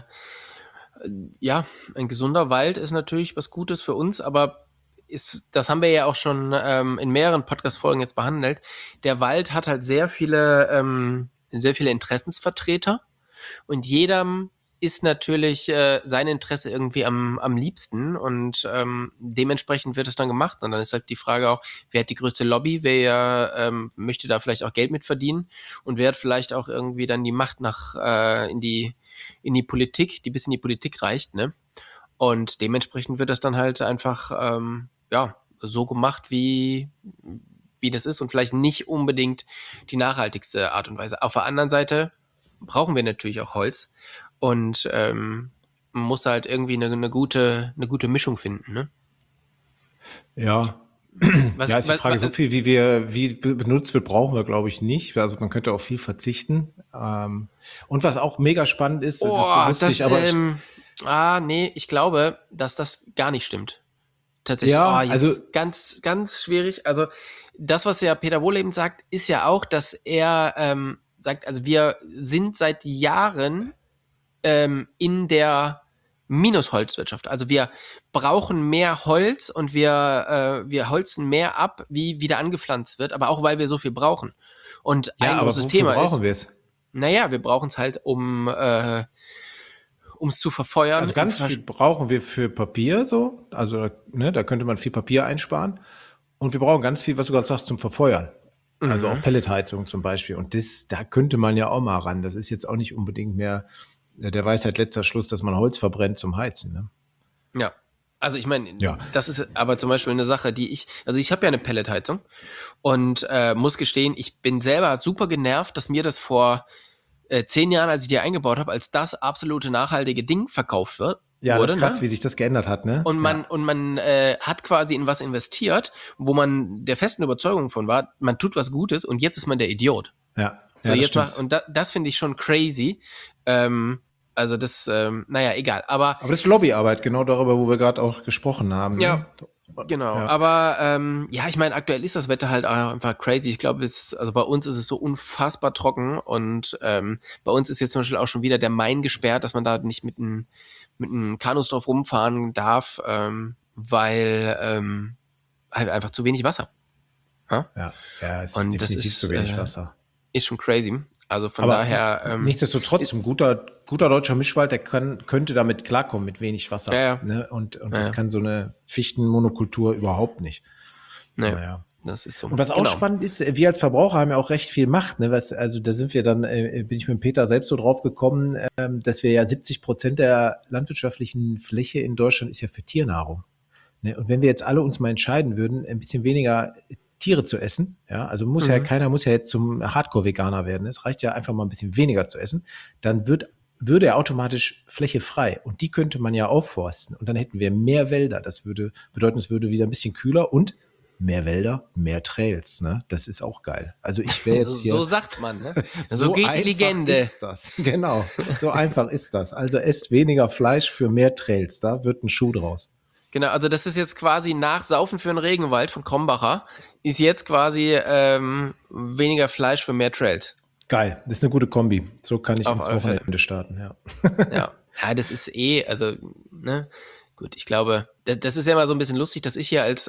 ja, ein gesunder Wald ist natürlich was Gutes für uns, aber das haben wir ja auch schon in mehreren Podcast-Folgen jetzt behandelt. Der Wald hat halt sehr viele Interessensvertreter und jedem ist natürlich sein Interesse irgendwie am liebsten und dementsprechend wird es dann gemacht. Und dann ist halt die Frage auch, wer hat die größte Lobby, wer möchte da vielleicht auch Geld mit verdienen und wer hat vielleicht auch irgendwie dann die Macht in die Politik, die bis in die Politik reicht, ne? Und dementsprechend wird das dann halt einfach so gemacht, wie das ist und vielleicht nicht unbedingt die nachhaltigste Art und Weise. Auf der anderen Seite brauchen wir natürlich auch Holz und man muss halt irgendwie eine gute Mischung finden, ne? Ja. Ja, ist die Frage, so viel wie benutzt wird, brauchen wir, glaube ich, nicht. Also man könnte auf viel verzichten. Und was auch mega spannend ist, nee, ich glaube, dass das gar nicht stimmt. Tatsächlich, ja, jetzt also ganz, ganz schwierig. Also das, was ja Peter Wohleben sagt, ist ja auch, dass er sagt, also wir sind seit Jahren in der Minusholzwirtschaft. Also wir brauchen mehr Holz und wir holzen mehr ab, wie wieder angepflanzt wird, aber auch, weil wir so viel brauchen. Und ja, ein aber großes wofür Thema brauchen wir es? naja, wir brauchen es halt, um es zu verfeuern. Also ganz viel brauchen wir für Papier so. Also ne, da könnte man viel Papier einsparen. Und wir brauchen ganz viel, was du gerade sagst, zum Verfeuern. Also auch Pelletheizung zum Beispiel. Und da könnte man ja auch mal ran. Das ist jetzt auch nicht unbedingt mehr der Weisheit letzter Schluss, dass man Holz verbrennt zum Heizen. Ne? Ja. Also ich meine, Ja. das ist aber zum Beispiel eine Sache, ich habe ja eine Pelletheizung und muss gestehen, ich bin selber super genervt, dass mir das vor 10 Jahren, als ich die eingebaut habe, als das absolute nachhaltige Ding verkauft wurde. Ja, das ist krass, ne? wie sich das geändert hat, ne? Und man hat quasi in was investiert, wo man der festen Überzeugung von war, man tut was Gutes und jetzt ist man der Idiot. Ja. So, das finde ich schon crazy. Also das, naja, egal. Aber das ist Lobbyarbeit, genau darüber, wo wir gerade auch gesprochen haben. ja, Ne? genau. Ja. Aber ich meine, aktuell ist das Wetter halt einfach crazy. Ich glaube, also bei uns ist es so unfassbar trocken und bei uns ist jetzt zum Beispiel auch schon wieder der Main gesperrt, dass man da nicht mit einem Kanus drauf rumfahren darf, weil halt einfach zu wenig Wasser. Ja, es Und ist definitiv zu wenig Wasser. Ist schon crazy. Also von Aber daher. nichtsdestotrotz, ein guter deutscher Mischwald, der könnte damit klarkommen, mit wenig Wasser. Ja. Ne? Und Ja. das kann so eine Fichtenmonokultur überhaupt nicht. Nee, Naja. das ist so. Und was auch spannend ist, wir als Verbraucher haben ja auch recht viel Macht. Ne? Also da sind wir dann, bin ich mit Peter selbst so drauf gekommen, dass wir ja 70% der landwirtschaftlichen Fläche in Deutschland ist ja für Tiernahrung. Ne? Und wenn wir jetzt alle uns mal entscheiden würden, ein bisschen weniger Tiere zu essen, ja, also keiner muss ja jetzt zum Hardcore-Veganer werden. Es reicht ja einfach mal ein bisschen weniger zu essen, dann würde ja automatisch Fläche frei. Und die könnte man ja aufforsten. Und dann hätten wir mehr Wälder. Das würde bedeuten, es würde wieder ein bisschen kühler und mehr Wälder, mehr Trails, ne? Das ist auch geil. Also ich wäre jetzt hier. So sagt man, ne? So geht die Legende. Ist das. Genau. So einfach ist das. Also esst weniger Fleisch für mehr Trails. Da wird ein Schuh draus. Genau, also das ist jetzt quasi nach Saufen für den Regenwald von Krombacher, ist jetzt quasi weniger Fleisch für mehr Trails. Geil. Das ist eine gute Kombi. So kann ich Auf ins alle Fälle. Wochenende starten, ja. Ja, das ist also, ne? Gut, ich glaube, das ist ja immer so ein bisschen lustig, dass ich hier als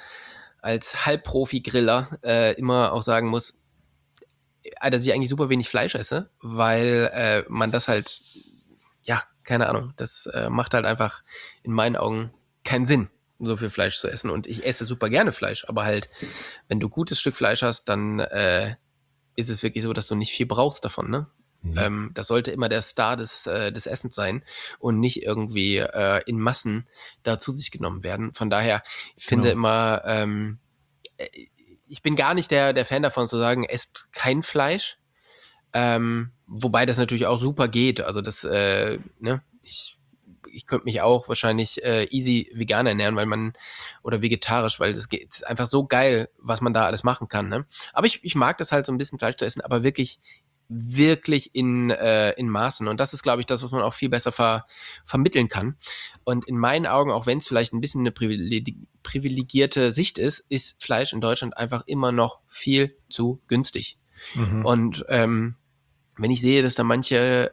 Halbprofi-Griller immer auch sagen muss, dass ich eigentlich super wenig Fleisch esse, weil man das halt, ja, keine Ahnung, das macht halt einfach in meinen Augen keinen Sinn, so viel Fleisch zu essen. Und ich esse super gerne Fleisch, aber halt, wenn du gutes Stück Fleisch hast, dann ist es wirklich so, dass du nicht viel brauchst davon, ne? Ja. Das sollte immer der Star des Essens sein und nicht irgendwie in Massen da zu sich genommen werden. Von daher, ich finde immer, ich bin gar nicht der Fan davon zu sagen, esst kein Fleisch. Wobei das natürlich auch super geht. Also das, ne, ich könnte mich auch wahrscheinlich easy vegan ernähren, oder vegetarisch, weil es ist einfach so geil, was man da alles machen kann, ne? Aber ich mag das halt so ein bisschen Fleisch zu essen, aber wirklich in Maßen. Und das ist, glaube ich, das, was man auch viel besser vermitteln kann. Und in meinen Augen, auch wenn es vielleicht ein bisschen eine privilegierte Sicht ist Fleisch in Deutschland einfach immer noch viel zu günstig. Mhm. Und wenn ich sehe, dass da manche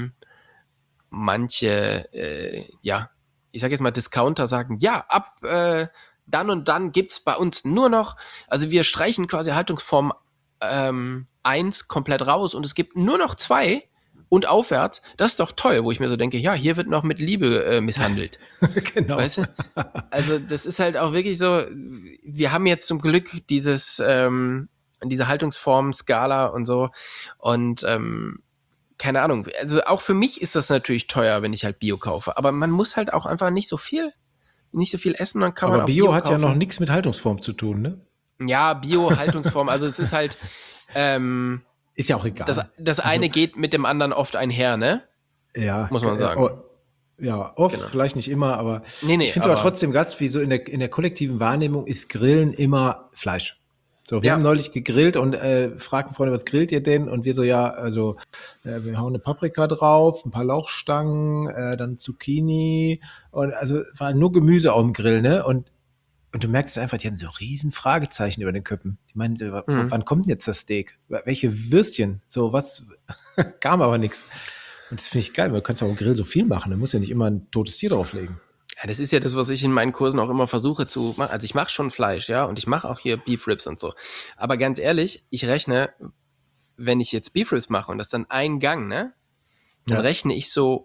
ich sage jetzt mal Discounter sagen, ja, ab dann und dann gibt's bei uns nur noch, also wir streichen quasi Haltungsform 1 komplett raus und es gibt nur noch 2 und aufwärts, das ist doch toll, wo ich mir so denke, ja, hier wird noch mit Liebe misshandelt. Genau. Weißt du? Also das ist halt auch wirklich so, wir haben jetzt zum Glück diese Haltungsform, Skala und so und keine Ahnung, also auch für mich ist das natürlich teuer, wenn ich halt Bio kaufe, aber man muss halt auch einfach nicht so viel essen, dann kann man auch Bio Bio hat kaufen. Ja noch nichts mit Haltungsform zu tun, ne? Ja, Bio-Haltungsform, also es ist halt ist ja auch egal. Das eine geht mit dem anderen oft einher, ne? Ja. Muss man sagen. Ja, oft, genau. Vielleicht nicht immer, aber nee, ich finde es aber trotzdem ganz, wie so in der kollektiven Wahrnehmung ist Grillen immer Fleisch. So, wir haben neulich gegrillt und fragten Freunde, was grillt ihr denn? Und wir so, ja, also wir hauen eine Paprika drauf, ein paar Lauchstangen, dann Zucchini und also war nur Gemüse auf dem Grill, ne? Und du merkst einfach, die hatten so riesen Fragezeichen über den Köppen. Die meinen, wann kommt denn jetzt das Steak? Welche Würstchen? So, was? Kam aber nichts. Und das finde ich geil, weil du kannst auch am Grill so viel machen. Da musst du ja nicht immer ein totes Tier drauflegen. Ja, das ist ja das, was ich in meinen Kursen auch immer versuche zu machen. Also ich mache schon Fleisch, ja, und ich mache auch hier Beef Ribs und so. Aber ganz ehrlich, ich rechne, wenn ich jetzt Beef Ribs mache und das dann ein Gang, ne, dann rechne ich so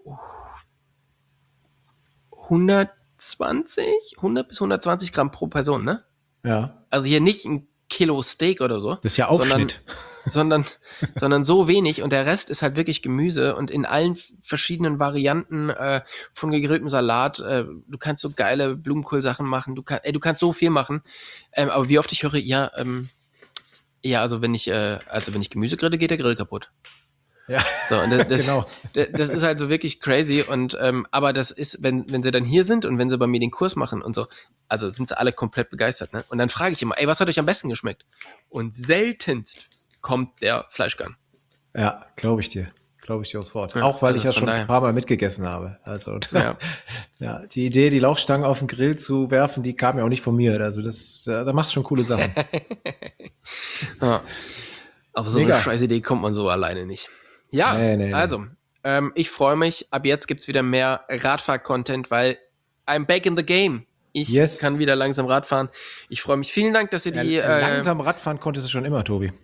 100 bis 120 Gramm pro Person, ne? Ja. Also hier nicht ein Kilo Steak oder so. Das ist ja Aufschnitt. Sondern so wenig und der Rest ist halt wirklich Gemüse und in allen verschiedenen Varianten von gegrilltem Salat. Du kannst so geile Blumenkohlsachen machen. Du kannst so viel machen. Aber wie oft ich höre, also wenn ich Gemüse grille, geht der Grill kaputt. Ja, so, und das ist halt so wirklich crazy und aber das ist, wenn sie dann hier sind und wenn sie bei mir den Kurs machen und so, also sind sie alle komplett begeistert, ne? Und dann frage ich immer, was hat euch am besten geschmeckt? Und seltenst kommt der Fleischgang. Ja, glaube ich dir aufs Wort. Ja, auch weil ich ja schon ein paar Mal mitgegessen habe. Also ja, die Idee, die Lauchstangen auf den Grill zu werfen, die kam ja auch nicht von mir. Also da machst du schon coole Sachen. Ja. Auf so eine scheiß Idee kommt man so alleine nicht. Ja, nee. Also, ich freue mich. Ab jetzt gibt es wieder mehr Radfahr-Content, weil I'm back in the game. Ich kann wieder langsam Radfahren. Ich freue mich. Vielen Dank, dass ihr die... langsam Radfahren konntest du schon immer, Tobi.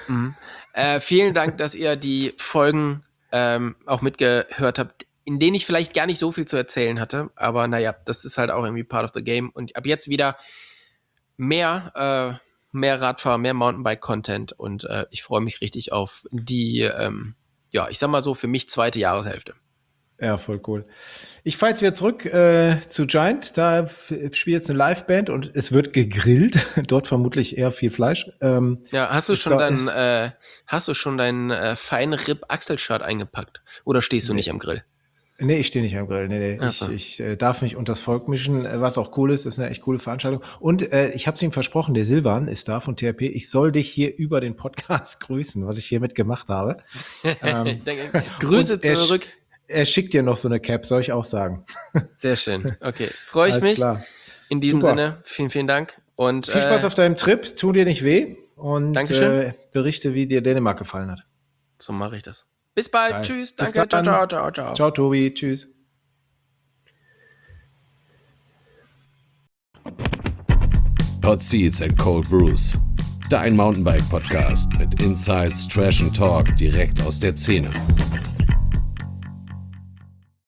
Vielen Dank, dass ihr die Folgen auch mitgehört habt, in denen ich vielleicht gar nicht so viel zu erzählen hatte. Aber naja, das ist halt auch irgendwie part of the game. Und ab jetzt wieder mehr Radfahr, mehr Mountainbike-Content. Und ich freue mich richtig auf die, ich sag mal so, für mich zweite Jahreshälfte. Ja, voll cool. Ich fahre jetzt wieder zurück zu Giant. Da spielt jetzt eine Liveband und es wird gegrillt. Dort vermutlich eher viel Fleisch. Hast du schon dein Feinripp-Axel-Shirt eingepackt? Oder stehst du nicht am Grill? Nee, ich stehe nicht am Grill. Nee. So. Ich darf mich unters Volk mischen, was auch cool ist. Das ist eine echt coole Veranstaltung. Und ich habe es ihm versprochen, der Silvan ist da von THP. Ich soll dich hier über den Podcast grüßen, was ich hiermit gemacht habe. Grüße zurück. Er schickt dir noch so eine Cap, soll ich auch sagen. Sehr schön. Okay, freue ich Alles mich. Klar. In diesem Super. Sinne, vielen Dank. Und viel Spaß auf deinem Trip, tu dir nicht weh und Dankeschön. Berichte, wie dir Dänemark gefallen hat. So mache ich das. Bis bald. Geil. Tschüss. Bis Danke. dann. Ciao. Ciao, Tobi. Tschüss. Hot Seats and Cold Brews. Dein Mountainbike-Podcast mit Insights, Trash and Talk direkt aus der Szene.